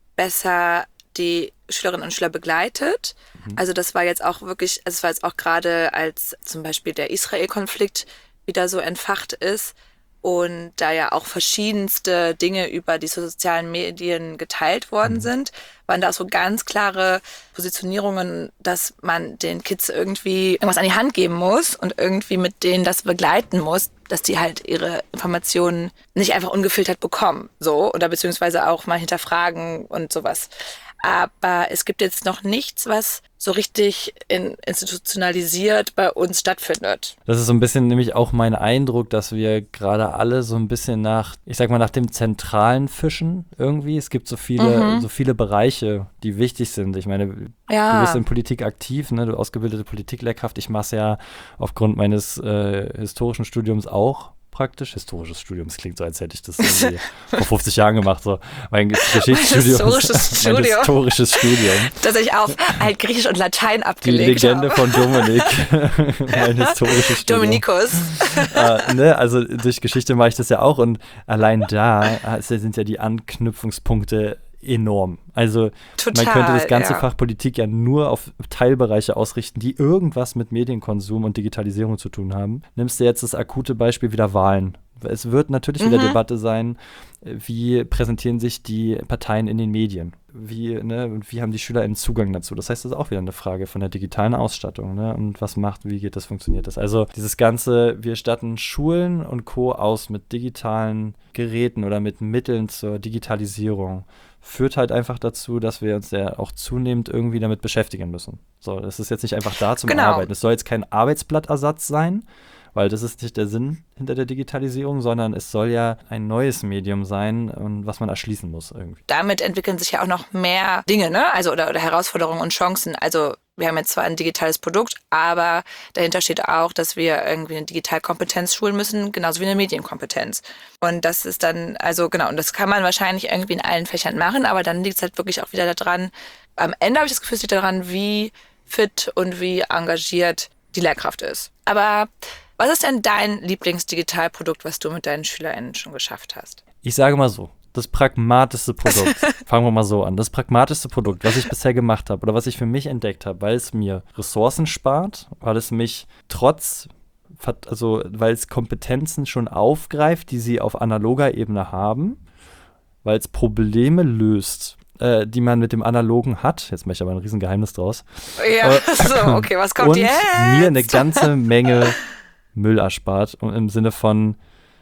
besser die Schülerinnen und Schüler begleitet. Mhm. Also das war jetzt auch wirklich, also es war jetzt auch gerade, als zum Beispiel der Israel-Konflikt wieder so entfacht ist und da ja auch verschiedenste Dinge über die sozialen Medien geteilt worden mhm. sind, waren da auch so ganz klare Positionierungen, dass man den Kids irgendwie irgendwas an die Hand geben muss und irgendwie mit denen das begleiten muss, dass die halt ihre Informationen nicht einfach ungefiltert bekommen, so, oder beziehungsweise auch mal hinterfragen und sowas. Aber es gibt jetzt noch nichts, was so richtig in, institutionalisiert bei uns stattfindet. Das ist so ein bisschen nämlich auch mein Eindruck, dass wir gerade alle so ein bisschen nach, ich sag mal, nach dem Zentralen fischen irgendwie. Es gibt so viele, mhm. so viele Bereiche, die wichtig sind. Ich meine, ja. du bist in Politik aktiv, ne? Du ausgebildete Politiklehrkraft. Ich mache es ja aufgrund meines äh, historischen Studiums auch. Praktisch. Historisches Studium, es klingt so, als hätte ich das irgendwie vor fünfzig Jahren gemacht. So. Mein Geschichtsstudium. Mein historisches mein Studium. historisches Studium. Das ich auf halt Griechisch und Latein abgelegt Die Legende habe. von Dominik. Mein historisches Studium. Dominikus. äh, ne? Also durch Geschichte mache ich das ja auch und allein da sind ja die Anknüpfungspunkte enorm. Also Total, man könnte das ganze ja. Fach Politik ja nur auf Teilbereiche ausrichten, die irgendwas mit Medienkonsum und Digitalisierung zu tun haben. Nimmst du jetzt das akute Beispiel wieder Wahlen. Es wird natürlich mhm. wieder Debatte sein, wie präsentieren sich die Parteien in den Medien? Wie, ne, und wie haben die SchülerInnen Zugang dazu? Das heißt, das ist auch wieder eine Frage von der digitalen Ausstattung. Ne? Und was macht, wie geht das, funktioniert das? Also dieses Ganze, wir statten Schulen und Co. aus mit digitalen Geräten oder mit Mitteln zur Digitalisierung, führt halt einfach dazu, dass wir uns ja auch zunehmend irgendwie damit beschäftigen müssen. So, das ist jetzt nicht einfach da zum genau. Arbeiten. Es soll jetzt kein Arbeitsblattersatz sein, weil das ist nicht der Sinn hinter der Digitalisierung, sondern es soll ja ein neues Medium sein, was man erschließen muss irgendwie. Damit entwickeln sich ja auch noch mehr Dinge, ne? Also oder, oder Herausforderungen und Chancen. Also wir haben jetzt zwar ein digitales Produkt, aber dahinter steht auch, dass wir irgendwie eine Digitalkompetenz schulen müssen, genauso wie eine Medienkompetenz. Und das ist dann, also genau, und das kann man wahrscheinlich irgendwie in allen Fächern machen, aber dann liegt es halt wirklich auch wieder daran, am Ende habe ich das Gefühl, es liegt daran, wie fit und wie engagiert die Lehrkraft ist. Aber was ist denn dein Lieblingsdigitalprodukt, was du mit deinen SchülerInnen schon geschafft hast? Ich sage mal so, das pragmatischste Produkt, fangen wir mal so an, das pragmatischste Produkt, was ich bisher gemacht habe oder was ich für mich entdeckt habe, weil es mir Ressourcen spart, weil es mich trotz, also weil es Kompetenzen schon aufgreift, die sie auf analoger Ebene haben, weil es Probleme löst, äh, die man mit dem Analogen hat. Jetzt mache ich aber ein Riesengeheimnis draus. Ja, äh, so, okay, was kommt und jetzt? Und mir eine ganze Menge Müll erspart, im Sinne von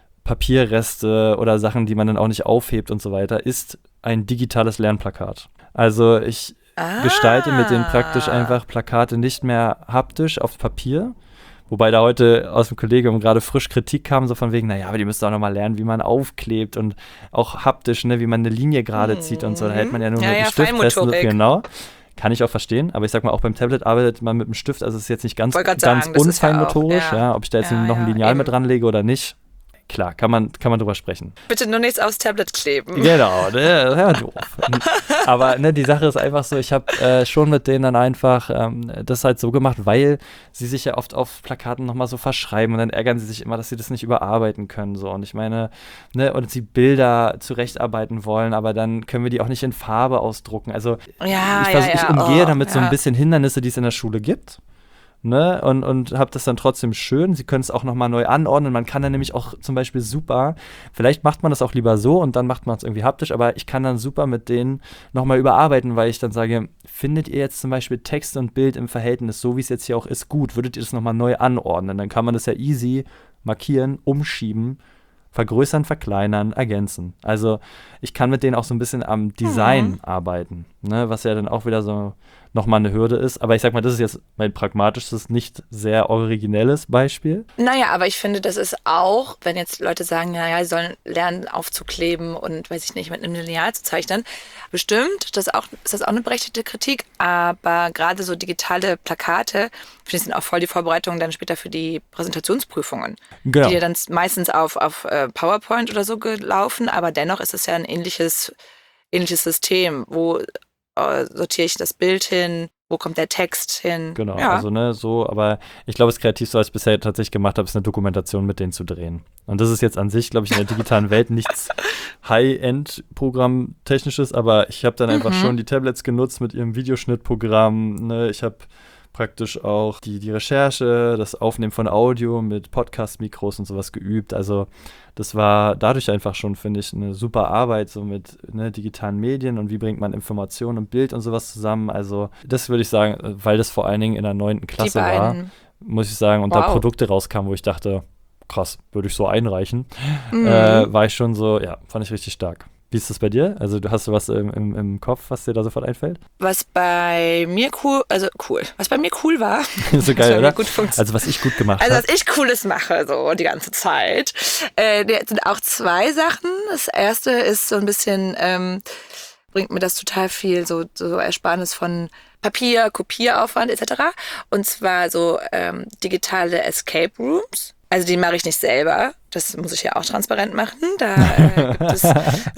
Papierreste oder Sachen, die man dann auch nicht aufhebt und so weiter, ist ein digitales Lernplakat. Also ich ah. gestalte mit denen praktisch einfach Plakate nicht mehr haptisch auf Papier, wobei da heute aus dem Kollegium gerade frisch Kritik kam, so von wegen, naja, aber die müssen auch nochmal lernen, wie man aufklebt und auch haptisch, ne, wie man eine Linie gerade mhm. zieht und so, da hält man ja nur ja, mit dem ja, Stift fest. Genau. Kann ich auch verstehen, aber ich sag mal, auch beim Tablet arbeitet man mit dem Stift, also es ist jetzt nicht ganz, ganz sagen, unfeinmotorisch, ja, ja, ob ich da jetzt ja, noch ein Lineal ja, mit dranlege oder nicht, klar, kann man, kann man drüber sprechen. Bitte nur nichts aufs Tablet kleben. Genau, ne, ja, doof. Aber ne, die Sache ist einfach so, ich habe äh, schon mit denen dann einfach ähm, das halt so gemacht, weil sie sich ja oft auf Plakaten nochmal so verschreiben und dann ärgern sie sich immer, dass sie das nicht überarbeiten können. So. Und ich meine, ne, und sie Bilder zurechtarbeiten wollen, aber dann können wir die auch nicht in Farbe ausdrucken. Also Ja, ich, ja, vers- ja. ich umgehe oh, damit so ja. ein bisschen Hindernisse, die es in der Schule gibt. Ne, und, und habe das dann trotzdem schön. Sie können es auch nochmal neu anordnen. Man kann dann nämlich auch zum Beispiel super, vielleicht macht man das auch lieber so und dann macht man es irgendwie haptisch, aber ich kann dann super mit denen nochmal überarbeiten, weil ich dann sage, findet ihr jetzt zum Beispiel Text und Bild im Verhältnis, so wie es jetzt hier auch ist, gut? Würdet ihr das nochmal neu anordnen? Dann kann man das ja easy markieren, umschieben, vergrößern, verkleinern, ergänzen. Also ich kann mit denen auch so ein bisschen am Design Mhm. arbeiten, ne, was ja dann auch wieder so nochmal eine Hürde ist. Aber ich sag mal, das ist jetzt mein pragmatisches, nicht sehr originelles Beispiel. Naja, aber ich finde, das ist auch, wenn jetzt Leute sagen, naja, sie sollen lernen aufzukleben und, weiß ich nicht, mit einem Lineal zu zeichnen. Bestimmt, das ist, auch, ist das auch eine berechtigte Kritik, aber gerade so digitale Plakate, finde ich, sind auch voll die Vorbereitung dann später für die Präsentationsprüfungen. Genau. Die ja dann meistens auf, auf äh, PowerPoint oder so gelaufen, aber dennoch ist es ja ein ähnliches, ähnliches System. Wo äh, sortiere ich das Bild hin? Wo kommt der Text hin? Genau, Ja. also ne, so, aber ich glaube, das Kreativste, was ich bisher tatsächlich gemacht habe, ist eine Dokumentation mit denen zu drehen. Und das ist jetzt an sich, glaube ich, in der digitalen Welt nichts High-End-Programm-Technisches, aber ich habe dann einfach Mhm. schon die Tablets genutzt mit ihrem Videoschnittprogramm, ne, ich habe praktisch auch die, die Recherche, das Aufnehmen von Audio mit Podcast-Mikros und sowas geübt. Also das war dadurch einfach schon, finde ich, eine super Arbeit so mit ne, digitalen Medien und wie bringt man Informationen und Bild und sowas zusammen. Also das würde ich sagen, weil das vor allen Dingen in der neunten Die Klasse war, beiden. muss ich sagen, und da Wow. Produkte rauskamen, wo ich dachte, krass, würde ich so einreichen, Mhm. äh, war ich schon so, ja, fand ich richtig stark. Wie ist das bei dir? Also du hast du was im, im, im Kopf, was dir da sofort einfällt? Was bei mir cool, also cool, was bei mir cool war, So was bei geil, mir oder? gut funktioniert. Also was ich gut gemacht Also habe. was ich Cooles mache, so die ganze Zeit. Äh, die sind auch zwei Sachen. Das erste ist so ein bisschen, ähm, bringt mir das total viel, so, so Ersparnis von Papier, Kopieraufwand et cetera. Und zwar so ähm, digitale Escape Rooms. Also die mache ich nicht selber. Das muss ich ja auch transparent machen. Da äh, gibt es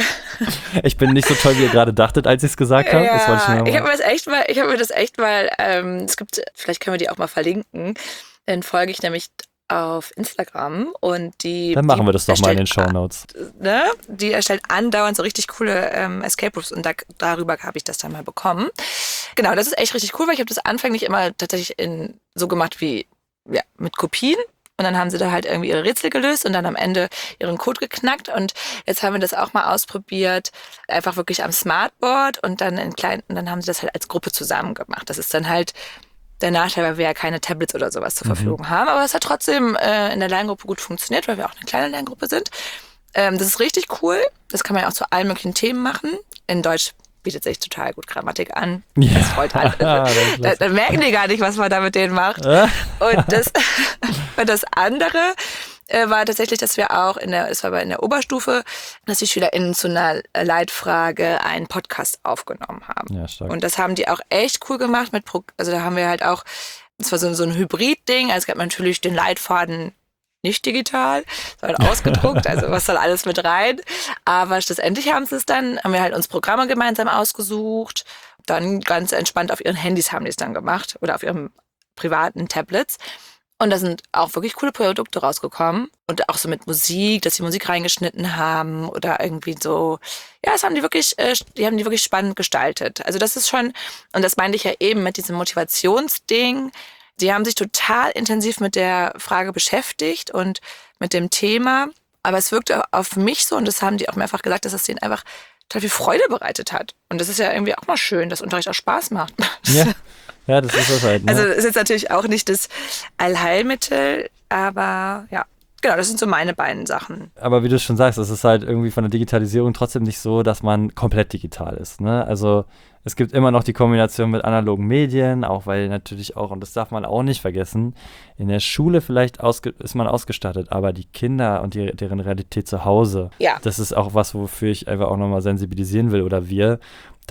Ich bin nicht so toll, wie ihr gerade dachtet, als ich es gesagt habe. Das wollte ich ja, nur ich habe mal. mir das echt mal, ich habe mir das echt mal, ähm, es gibt, vielleicht können wir die auch mal verlinken. Dann folge ich nämlich auf Instagram und die. Dann machen die wir das doch mal in den erstellt, Shownotes. ne? Die erstellt andauernd so richtig coole ähm, Escape Rooms und da, darüber habe ich das dann mal bekommen. Genau, das ist echt richtig cool, weil ich habe das anfänglich immer tatsächlich in, so gemacht wie ja, mit Kopien. Und dann haben sie da halt irgendwie ihre Rätsel gelöst und dann am Ende ihren Code geknackt. Und jetzt haben wir das auch mal ausprobiert, einfach wirklich am Smartboard und dann in kleinen, und dann haben sie das halt als Gruppe zusammen gemacht. Das ist dann halt der Nachteil, weil wir ja keine Tablets oder sowas zur Verfügung haben. Aber es hat trotzdem äh, in der Lerngruppe gut funktioniert, weil wir auch eine kleine Lerngruppe sind. Ähm, das ist richtig cool. Das kann man ja auch zu allen möglichen Themen machen. In Deutsch bietet sich total gut Grammatik an. Ja, Das freut alle. das ist Da, da merken die gar nicht, was man da mit denen macht. Und das, und das andere äh, war tatsächlich, dass wir auch in der, es war aber in der Oberstufe, dass die SchülerInnen zu einer Leitfrage einen Podcast aufgenommen haben. Ja, stark. Und das haben die auch echt cool gemacht mit, Pro- also da haben wir halt auch, das war so, so ein Hybrid-Ding, also es gab natürlich den Leitfaden nicht digital, sondern ausgedruckt, also was soll alles mit rein. Aber schlussendlich haben sie es dann, haben wir halt uns Programme gemeinsam ausgesucht, dann ganz entspannt auf ihren Handys haben die es dann gemacht oder auf ihren privaten Tablets. Und da sind auch wirklich coole Produkte rausgekommen. Und auch so mit Musik, dass sie Musik reingeschnitten haben oder irgendwie so. Ja, das haben die wirklich, äh, die haben die wirklich spannend gestaltet. Also das ist schon, und das meinte ich ja eben mit diesem Motivationsding. Die haben sich total intensiv mit der Frage beschäftigt und mit dem Thema. Aber es wirkte auf mich so, und das haben die auch mehrfach gesagt, dass es denen einfach total viel Freude bereitet hat. Und das ist ja irgendwie auch mal schön, dass Unterricht auch Spaß macht. Ja, ja, das ist das halt. Ne? Also ist jetzt natürlich auch nicht das Allheilmittel, aber ja, genau, das sind so meine beiden Sachen. Aber wie du schon sagst, es ist halt irgendwie von der Digitalisierung trotzdem nicht so, dass man komplett digital ist. Ne? Also es gibt immer noch die Kombination mit analogen Medien, auch weil natürlich auch, und das darf man auch nicht vergessen, in der Schule vielleicht ausge- ist man ausgestattet, aber die Kinder und die, deren Realität zu Hause, Ja. das ist auch was, wofür ich einfach auch nochmal sensibilisieren will oder wir, dass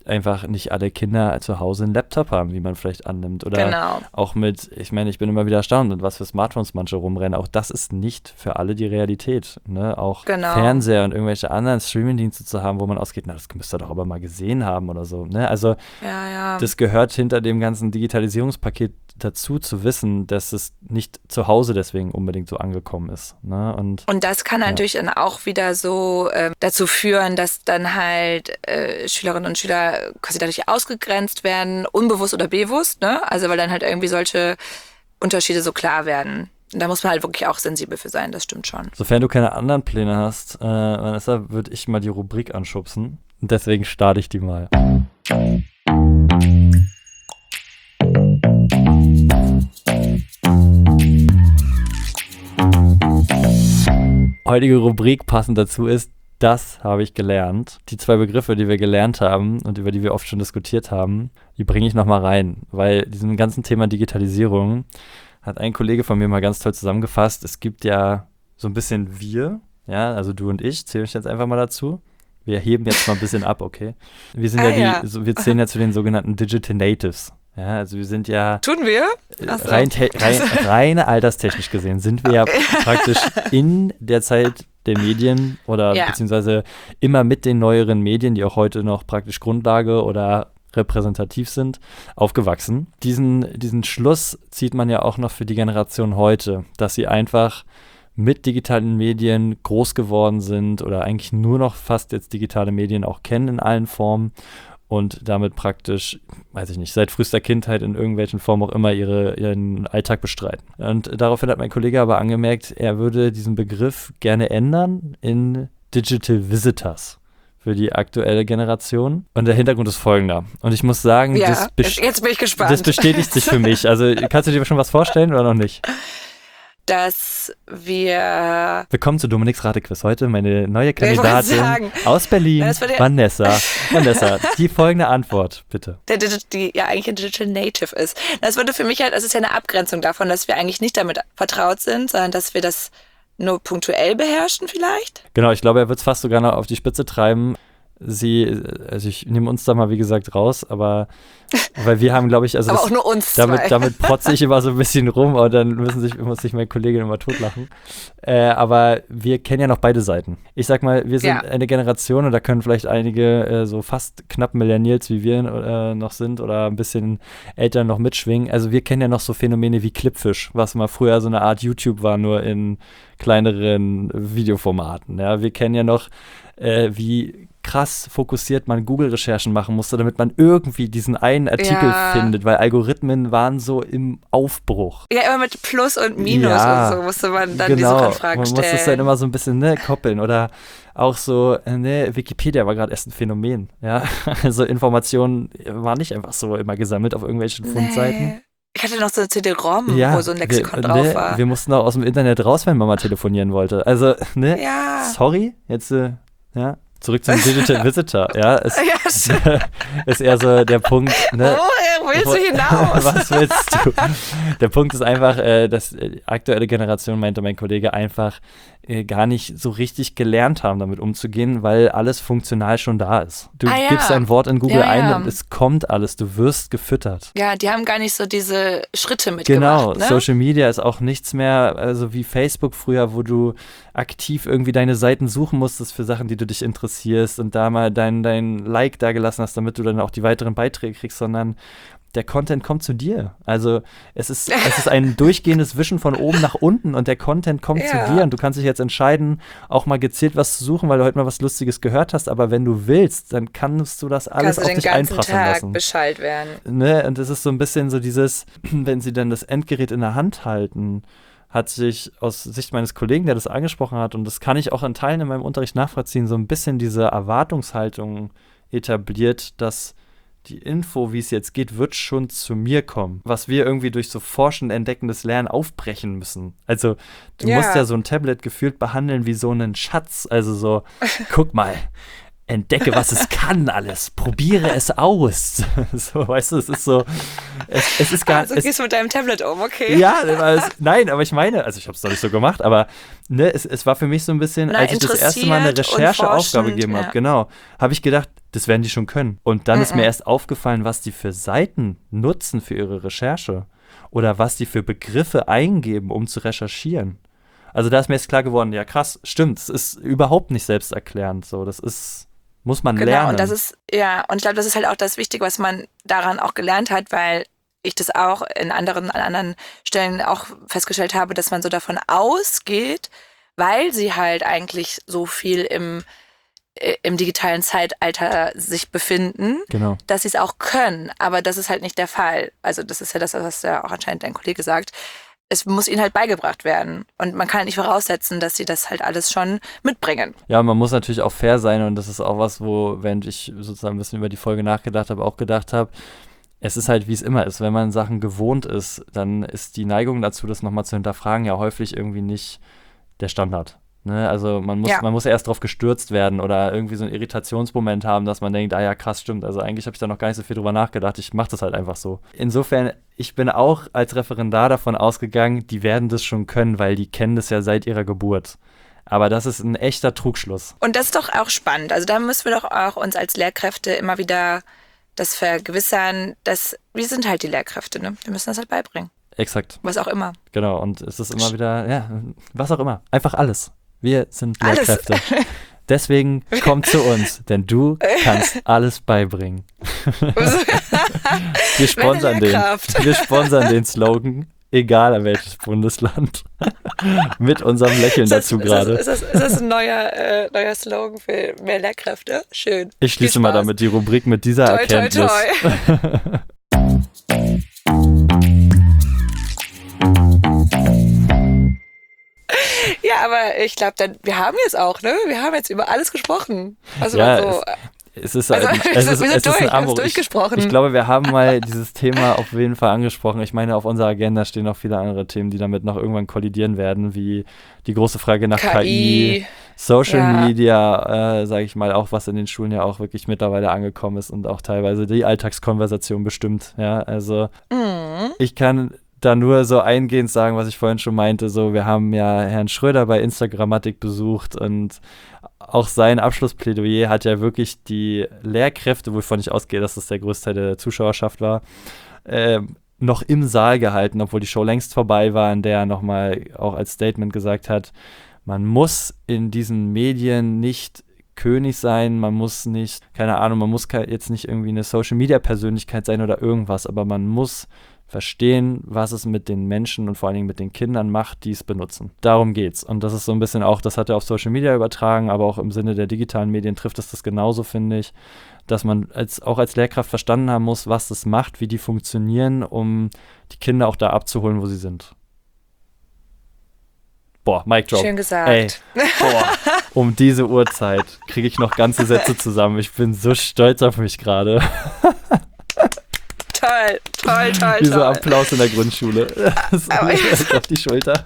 einfach nicht alle Kinder zu Hause einen Laptop haben, wie man vielleicht annimmt. Oder Genau. auch mit, ich meine, ich bin immer wieder erstaunt, mit was für Smartphones manche rumrennen. Auch das ist nicht für alle die Realität. Ne? Auch Genau. Fernseher und irgendwelche anderen Streamingdienste zu haben, wo man ausgeht, na, das müsst ihr doch aber mal gesehen haben oder so. Ne? Also Ja, ja. das gehört hinter dem ganzen Digitalisierungspaket dazu, zu wissen, dass es nicht zu Hause deswegen unbedingt so angekommen ist. Ne? Und, Und das kann ja. natürlich dann auch wieder so äh, dazu führen, dass dann halt äh, Schülerinnen und Schüler quasi dadurch ausgegrenzt werden, unbewusst oder bewusst, ne? Also weil dann halt irgendwie solche Unterschiede so klar werden. Und da muss man halt wirklich auch sensibel für sein, das stimmt schon. Sofern du keine anderen Pläne hast, äh, Vanessa, würde ich mal die Rubrik anschubsen. Und deswegen starte ich die mal. Heutige Rubrik passend dazu ist, das habe ich gelernt. Die zwei Begriffe, die wir gelernt haben und über die wir oft schon diskutiert haben, die bringe ich nochmal rein, weil diesem ganzen Thema Digitalisierung hat ein Kollege von mir mal ganz toll zusammengefasst. Es gibt ja so ein bisschen wir, ja, also du und ich, zähle ich jetzt einfach mal dazu. Wir heben jetzt mal ein bisschen ab, okay? Wir sind Ah, ja die, ja. so, wir zählen ja zu den sogenannten Digital Natives. Ja, also wir sind ja Tun wir? Ach so. rein, te- rein reine alterstechnisch gesehen sind wir ja praktisch in der Zeit der Medien oder Ja. beziehungsweise immer mit den neueren Medien, die auch heute noch praktisch Grundlage oder repräsentativ sind, aufgewachsen. Diesen, diesen Schluss zieht man ja auch noch für die Generation heute, dass sie einfach mit digitalen Medien groß geworden sind oder eigentlich nur noch fast jetzt digitale Medien auch kennen in allen Formen und damit praktisch, weiß ich nicht, seit frühester Kindheit in irgendwelchen Formen auch immer ihre, ihren Alltag bestreiten. Und daraufhin hat mein Kollege aber angemerkt, er würde diesen Begriff gerne ändern in Digital Visitors für die aktuelle Generation. Und der Hintergrund ist folgender. Und ich muss sagen, Ja, das, best- jetzt bin ich gespannt. das bestätigt sich für mich. Also kannst du dir schon was vorstellen oder noch nicht? Dass wir Willkommen zu Dominiks Ratequiz. Heute meine neue ich wollte Kandidatin sagen, aus Berlin, das war der- Vanessa. Vanessa, die folgende Antwort, bitte. der Digi- die ja eigentlich ein Digital Native ist. Das würde für mich halt, das ist ja eine Abgrenzung davon, dass wir eigentlich nicht damit vertraut sind, sondern dass wir das nur punktuell beherrschen vielleicht. Genau, ich glaube, er wird es fast sogar noch auf die Spitze treiben. Sie, also ich nehme uns da mal, wie gesagt, raus, aber weil wir haben, glaube ich, also Aber das, auch nur uns damit, zwei. damit protze ich immer so ein bisschen rum und dann müssen sich, muss sich meine Kollegin immer totlachen. Äh, aber wir kennen ja noch beide Seiten. Ich sag mal, wir sind Ja. eine Generation und da können vielleicht einige äh, so fast knapp Millennials, wie wir äh, noch sind oder ein bisschen älter noch mitschwingen. Also wir kennen ja noch so Phänomene wie Clipfish, was mal früher so eine Art YouTube war, nur in kleineren Videoformaten. Ja, wir kennen ja noch, äh, wie krass fokussiert man Google-Recherchen machen musste, damit man irgendwie diesen einen Artikel Ja. findet, weil Algorithmen waren so im Aufbruch. Ja, immer mit Plus und Minus Ja, und so musste man dann genau. die Suchanfragen Man stellen. muss es dann immer so ein bisschen ne, koppeln oder auch so, äh, ne, Wikipedia war gerade erst ein Phänomen, ja, also Informationen waren nicht einfach so immer gesammelt auf irgendwelchen Fundseiten. Nee. Ich hatte noch so eine C D-ROM, Ja, wo so ein Lexikon wir, drauf ne, war. wir mussten auch aus dem Internet raus, wenn Mama telefonieren wollte. Also, ne, Ja. sorry, jetzt, äh, ja, zurück zum Digital Visitor, ja, es Ja, stimmt. ist eher so der Punkt, ne, Woher willst du hinaus? was willst du? Der Punkt ist einfach, äh, dass die aktuelle Generation, meinte mein Kollege, einfach äh, gar nicht so richtig gelernt haben, damit umzugehen, weil alles funktional schon da ist. Du Ah, ja. gibst ein Wort in Google Ja, ein ja. und es kommt alles, du wirst gefüttert. Ja, die haben gar nicht so diese Schritte mitgemacht. Genau, ne? Social Media ist auch nichts mehr, also wie Facebook früher, wo du aktiv irgendwie deine Seiten suchen musstest für Sachen, die du dich interessierst und da mal dein, dein Like da gelassen hast, damit du dann auch die weiteren Beiträge kriegst, sondern der Content kommt zu dir. Also es ist, es ist ein durchgehendes Wischen von oben nach unten und der Content kommt Ja. zu dir und du kannst dich jetzt entscheiden, auch mal gezielt was zu suchen, weil du heute mal was Lustiges gehört hast, aber wenn du willst, dann kannst du das alles Kannst du auf den dich ganzen einprasseln Tag lassen. Bescheid werden. Ne? Und es ist so ein bisschen so dieses, wenn sie dann das Endgerät in der Hand halten, hat sich aus Sicht meines Kollegen, der das angesprochen hat, und das kann ich auch in Teilen in meinem Unterricht nachvollziehen, so ein bisschen diese Erwartungshaltung etabliert, dass die Info, wie es jetzt geht, wird schon zu mir kommen. Was wir irgendwie durch so Forschen, entdeckendes Lernen aufbrechen müssen. Also du Ja. musst ja so ein Tablet gefühlt behandeln wie so einen Schatz. Also so, guck mal, entdecke, was es kann alles. Probiere es aus. So, weißt du, es ist so, es, es ist gar Also es, gehst du mit deinem Tablet um, okay. ja, aber es, nein, aber ich meine, also ich habe es noch nicht so gemacht, aber ne, es, es war für mich so ein bisschen, Na, als ich das erste Mal eine interessiert und Rechercheaufgabe forschend, gegeben habe, ja. genau, habe ich gedacht, das werden die schon können. Und dann Mhm. ist mir erst aufgefallen, was die für Seiten nutzen für ihre Recherche oder was die für Begriffe eingeben, um zu recherchieren. Also da ist mir jetzt klar geworden, ja krass, stimmt, es ist überhaupt nicht selbsterklärend so, das ist, muss man Genau, lernen. und das ist, ja, und ich glaube, das ist halt auch das Wichtige, was man daran auch gelernt hat, weil ich das auch in anderen, an anderen Stellen auch festgestellt habe, dass man so davon ausgeht, weil sie halt eigentlich so viel im, äh, im digitalen Zeitalter sich befinden, Genau. dass sie es auch können. Aber das ist halt nicht der Fall. Also das ist ja das, was ja auch anscheinend dein Kollege sagt. Es muss ihnen halt beigebracht werden. Und man kann halt nicht voraussetzen, dass sie das halt alles schon mitbringen. Ja, man muss natürlich auch fair sein und das ist auch was, wo, während ich sozusagen ein bisschen über die Folge nachgedacht habe, auch gedacht habe, es ist halt, wie es immer ist, wenn man Sachen gewohnt ist, dann ist die Neigung dazu, das nochmal zu hinterfragen, ja häufig irgendwie nicht der Standard. Ne? Also man muss, Ja. man muss erst drauf gestürzt werden oder irgendwie so einen Irritationsmoment haben, dass man denkt, ah ja, krass, stimmt. Also eigentlich habe ich da noch gar nicht so viel drüber nachgedacht. Ich mache das halt einfach so. Insofern, ich bin auch als Referendar davon ausgegangen, die werden das schon können, weil die kennen das ja seit ihrer Geburt. Aber das ist ein echter Trugschluss. Und das ist doch auch spannend. Also da müssen wir doch auch uns als Lehrkräfte immer wieder das vergewissern, dass wir sind halt die Lehrkräfte, ne? Wir müssen das halt beibringen. Exakt, Was auch immer. genau. Und es ist immer wieder, ja, was auch immer. Einfach alles. Wir sind Alles. Lehrkräfte. Deswegen komm zu uns, denn du kannst alles beibringen. Wir sponsern den. Lehrkraft. Wir sponsern den Slogan, egal an welches Bundesland. Mit unserem Lächeln Ist das, dazu ist das, gerade. ist das, ist das ein neuer, äh, neuer Slogan für mehr Lehrkräfte? Schön. Ich schließe Viel mal Spaß. damit die Rubrik mit dieser Toi, toi, Erkenntnis. toi. Ja, aber ich glaube, dann wir haben jetzt auch, ne? Wir haben jetzt über alles gesprochen. Also Ja, so, Es ist, Also, ein, wir es sind- ist, wir es sind ist durch, ein wir haben's Amo. Ich, durchgesprochen. ich glaube, wir haben mal dieses Thema auf jeden Fall angesprochen. Ich meine, auf unserer Agenda stehen noch viele andere Themen, die damit noch irgendwann kollidieren werden, wie die große Frage nach K I, K I, Social ja. Media, äh, sage ich mal, auch was in den Schulen ja auch wirklich mittlerweile angekommen ist und auch teilweise die Alltagskonversation bestimmt. Ja, also Mhm. ich kann da nur so eingehend sagen, was ich vorhin schon meinte, so wir haben ja Herrn Schröder bei Instagrammatik besucht und auch sein Abschlussplädoyer hat ja wirklich die Lehrkräfte, wovon ich ausgehe, dass das der Großteil der Zuschauerschaft war, ähm, noch im Saal gehalten, obwohl die Show längst vorbei war, in der er nochmal auch als Statement gesagt hat, man muss in diesen Medien nicht König sein, man muss nicht, keine Ahnung, man muss ke- jetzt nicht irgendwie eine Social-Media-Persönlichkeit sein oder irgendwas, aber man muss verstehen, was es mit den Menschen und vor allen Dingen mit den Kindern macht, die es benutzen. Darum geht's. Und das ist so ein bisschen auch, das hat er auf Social Media übertragen, aber auch im Sinne der digitalen Medien trifft es das genauso, finde ich, dass man als, auch als Lehrkraft verstanden haben muss, was das macht, wie die funktionieren, um die Kinder auch da abzuholen, wo sie sind. Boah, Mic Drop. Schön gesagt. Ey, boah, um diese Uhrzeit kriege ich noch ganze Sätze zusammen. Ich bin so stolz auf mich gerade. Toll, toll, toll, Dieser toll. Applaus in der Grundschule. Das Aber- ist auf die Schulter.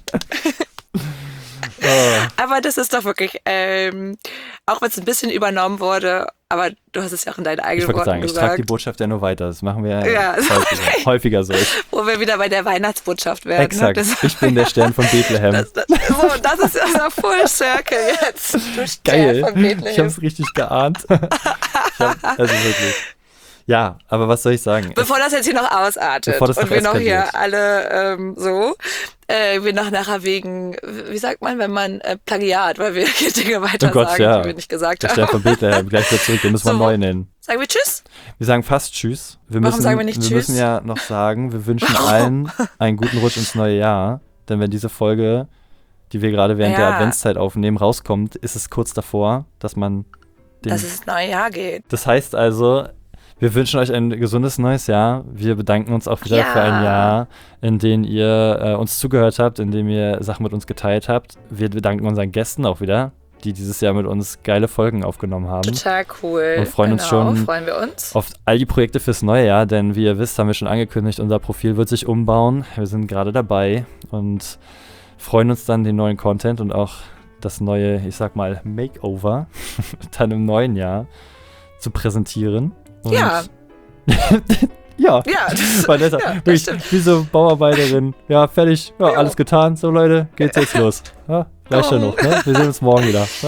Oh. Aber das ist doch wirklich, ähm, auch wenn es ein bisschen übernommen wurde, aber du hast es ja auch in deinen Ich eigenen wollte Worten sagen, ich trage die gesagt, Botschaft ja nur weiter. Das machen wir Ja. häufiger, häufiger so. wo wir wieder bei der Weihnachtsbotschaft werden. Exakt. Ne? Das, Ich bin der Stern von Bethlehem. das, das, so, das ist unser Full Circle jetzt. Du Stern Geil. von Ich habe Bethlehem. es richtig geahnt. Ich hab, also wirklich. Ja, aber was soll ich sagen? Bevor das jetzt hier noch ausartet Bevor das und noch wir noch hier eskaliert. alle ähm, so, äh, wir noch nachher wegen, wie sagt man, wenn man äh, Plagiat, weil wir hier Dinge weiter Oh Gott, sagen, ja. die wir nicht gesagt Der haben. Stern von Bethlehem. Gleich wieder zurück. Den müssen wir So. neu nennen. Sagen wir Tschüss? Wir sagen fast Tschüss. Wir Warum müssen, sagen wir nicht wir Tschüss? müssen ja noch sagen, wir wünschen allen einen guten Rutsch ins neue Jahr. Denn wenn diese Folge, die wir gerade während der Ja. Adventszeit aufnehmen, rauskommt, ist es kurz davor, dass man den... Dass es ins neue Jahr geht. Das heißt also, wir wünschen euch ein gesundes neues Jahr. Wir bedanken uns auch wieder Ja. für ein Jahr, in dem ihr äh, uns zugehört habt, in dem ihr Sachen mit uns geteilt habt. Wir bedanken unseren Gästen auch wieder, die dieses Jahr mit uns geile Folgen aufgenommen haben. Total cool. Und freuen uns genau, schon freuen wir uns. Auf all die Projekte fürs neue Jahr, denn wie ihr wisst, haben wir schon angekündigt, unser Profil wird sich umbauen. Wir sind gerade dabei und freuen uns dann den neuen Content und auch das neue, ich sag mal, Makeover dann im neuen Jahr zu präsentieren. Und Ja. ja. Ja, das, Vanessa, ja, das wirklich, stimmt. wie so Bauarbeiterin. Ja, fertig. Ja, Jo. alles getan. So, Leute, geht's jetzt los. Ja, gleich schon Oh. noch. Ne? Wir sehen uns morgen wieder. Ja?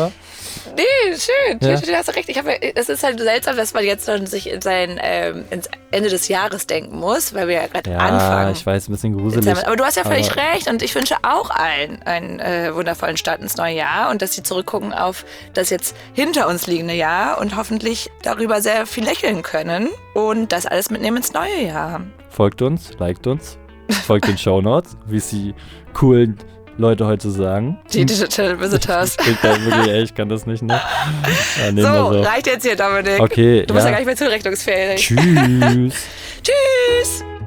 Nee, schön. Ja. Du hast recht. Ich hab, es ist halt seltsam, dass man jetzt schon sich in sein, ähm, ins Ende des Jahres denken muss, weil wir ja gerade Ja, anfangen. ich weiß, ein bisschen gruselig. Aber du hast ja völlig aber recht und ich wünsche auch allen einen äh, wundervollen Start ins neue Jahr und dass sie zurückgucken auf das jetzt hinter uns liegende Jahr und hoffentlich darüber sehr viel lächeln können und das alles mitnehmen ins neue Jahr. Folgt uns, liked uns, folgt den Shownotes, wie es die coolen Leute heute sagen. Die Digital Visitors. Ich, ich, wirklich, ey, ich kann das nicht, ne? Ja, nehmen So, wir so, reicht jetzt hier, Dominik. okay, Du bist ja. ja gar nicht mehr zurechnungsfähig. Tschüss. Tschüss.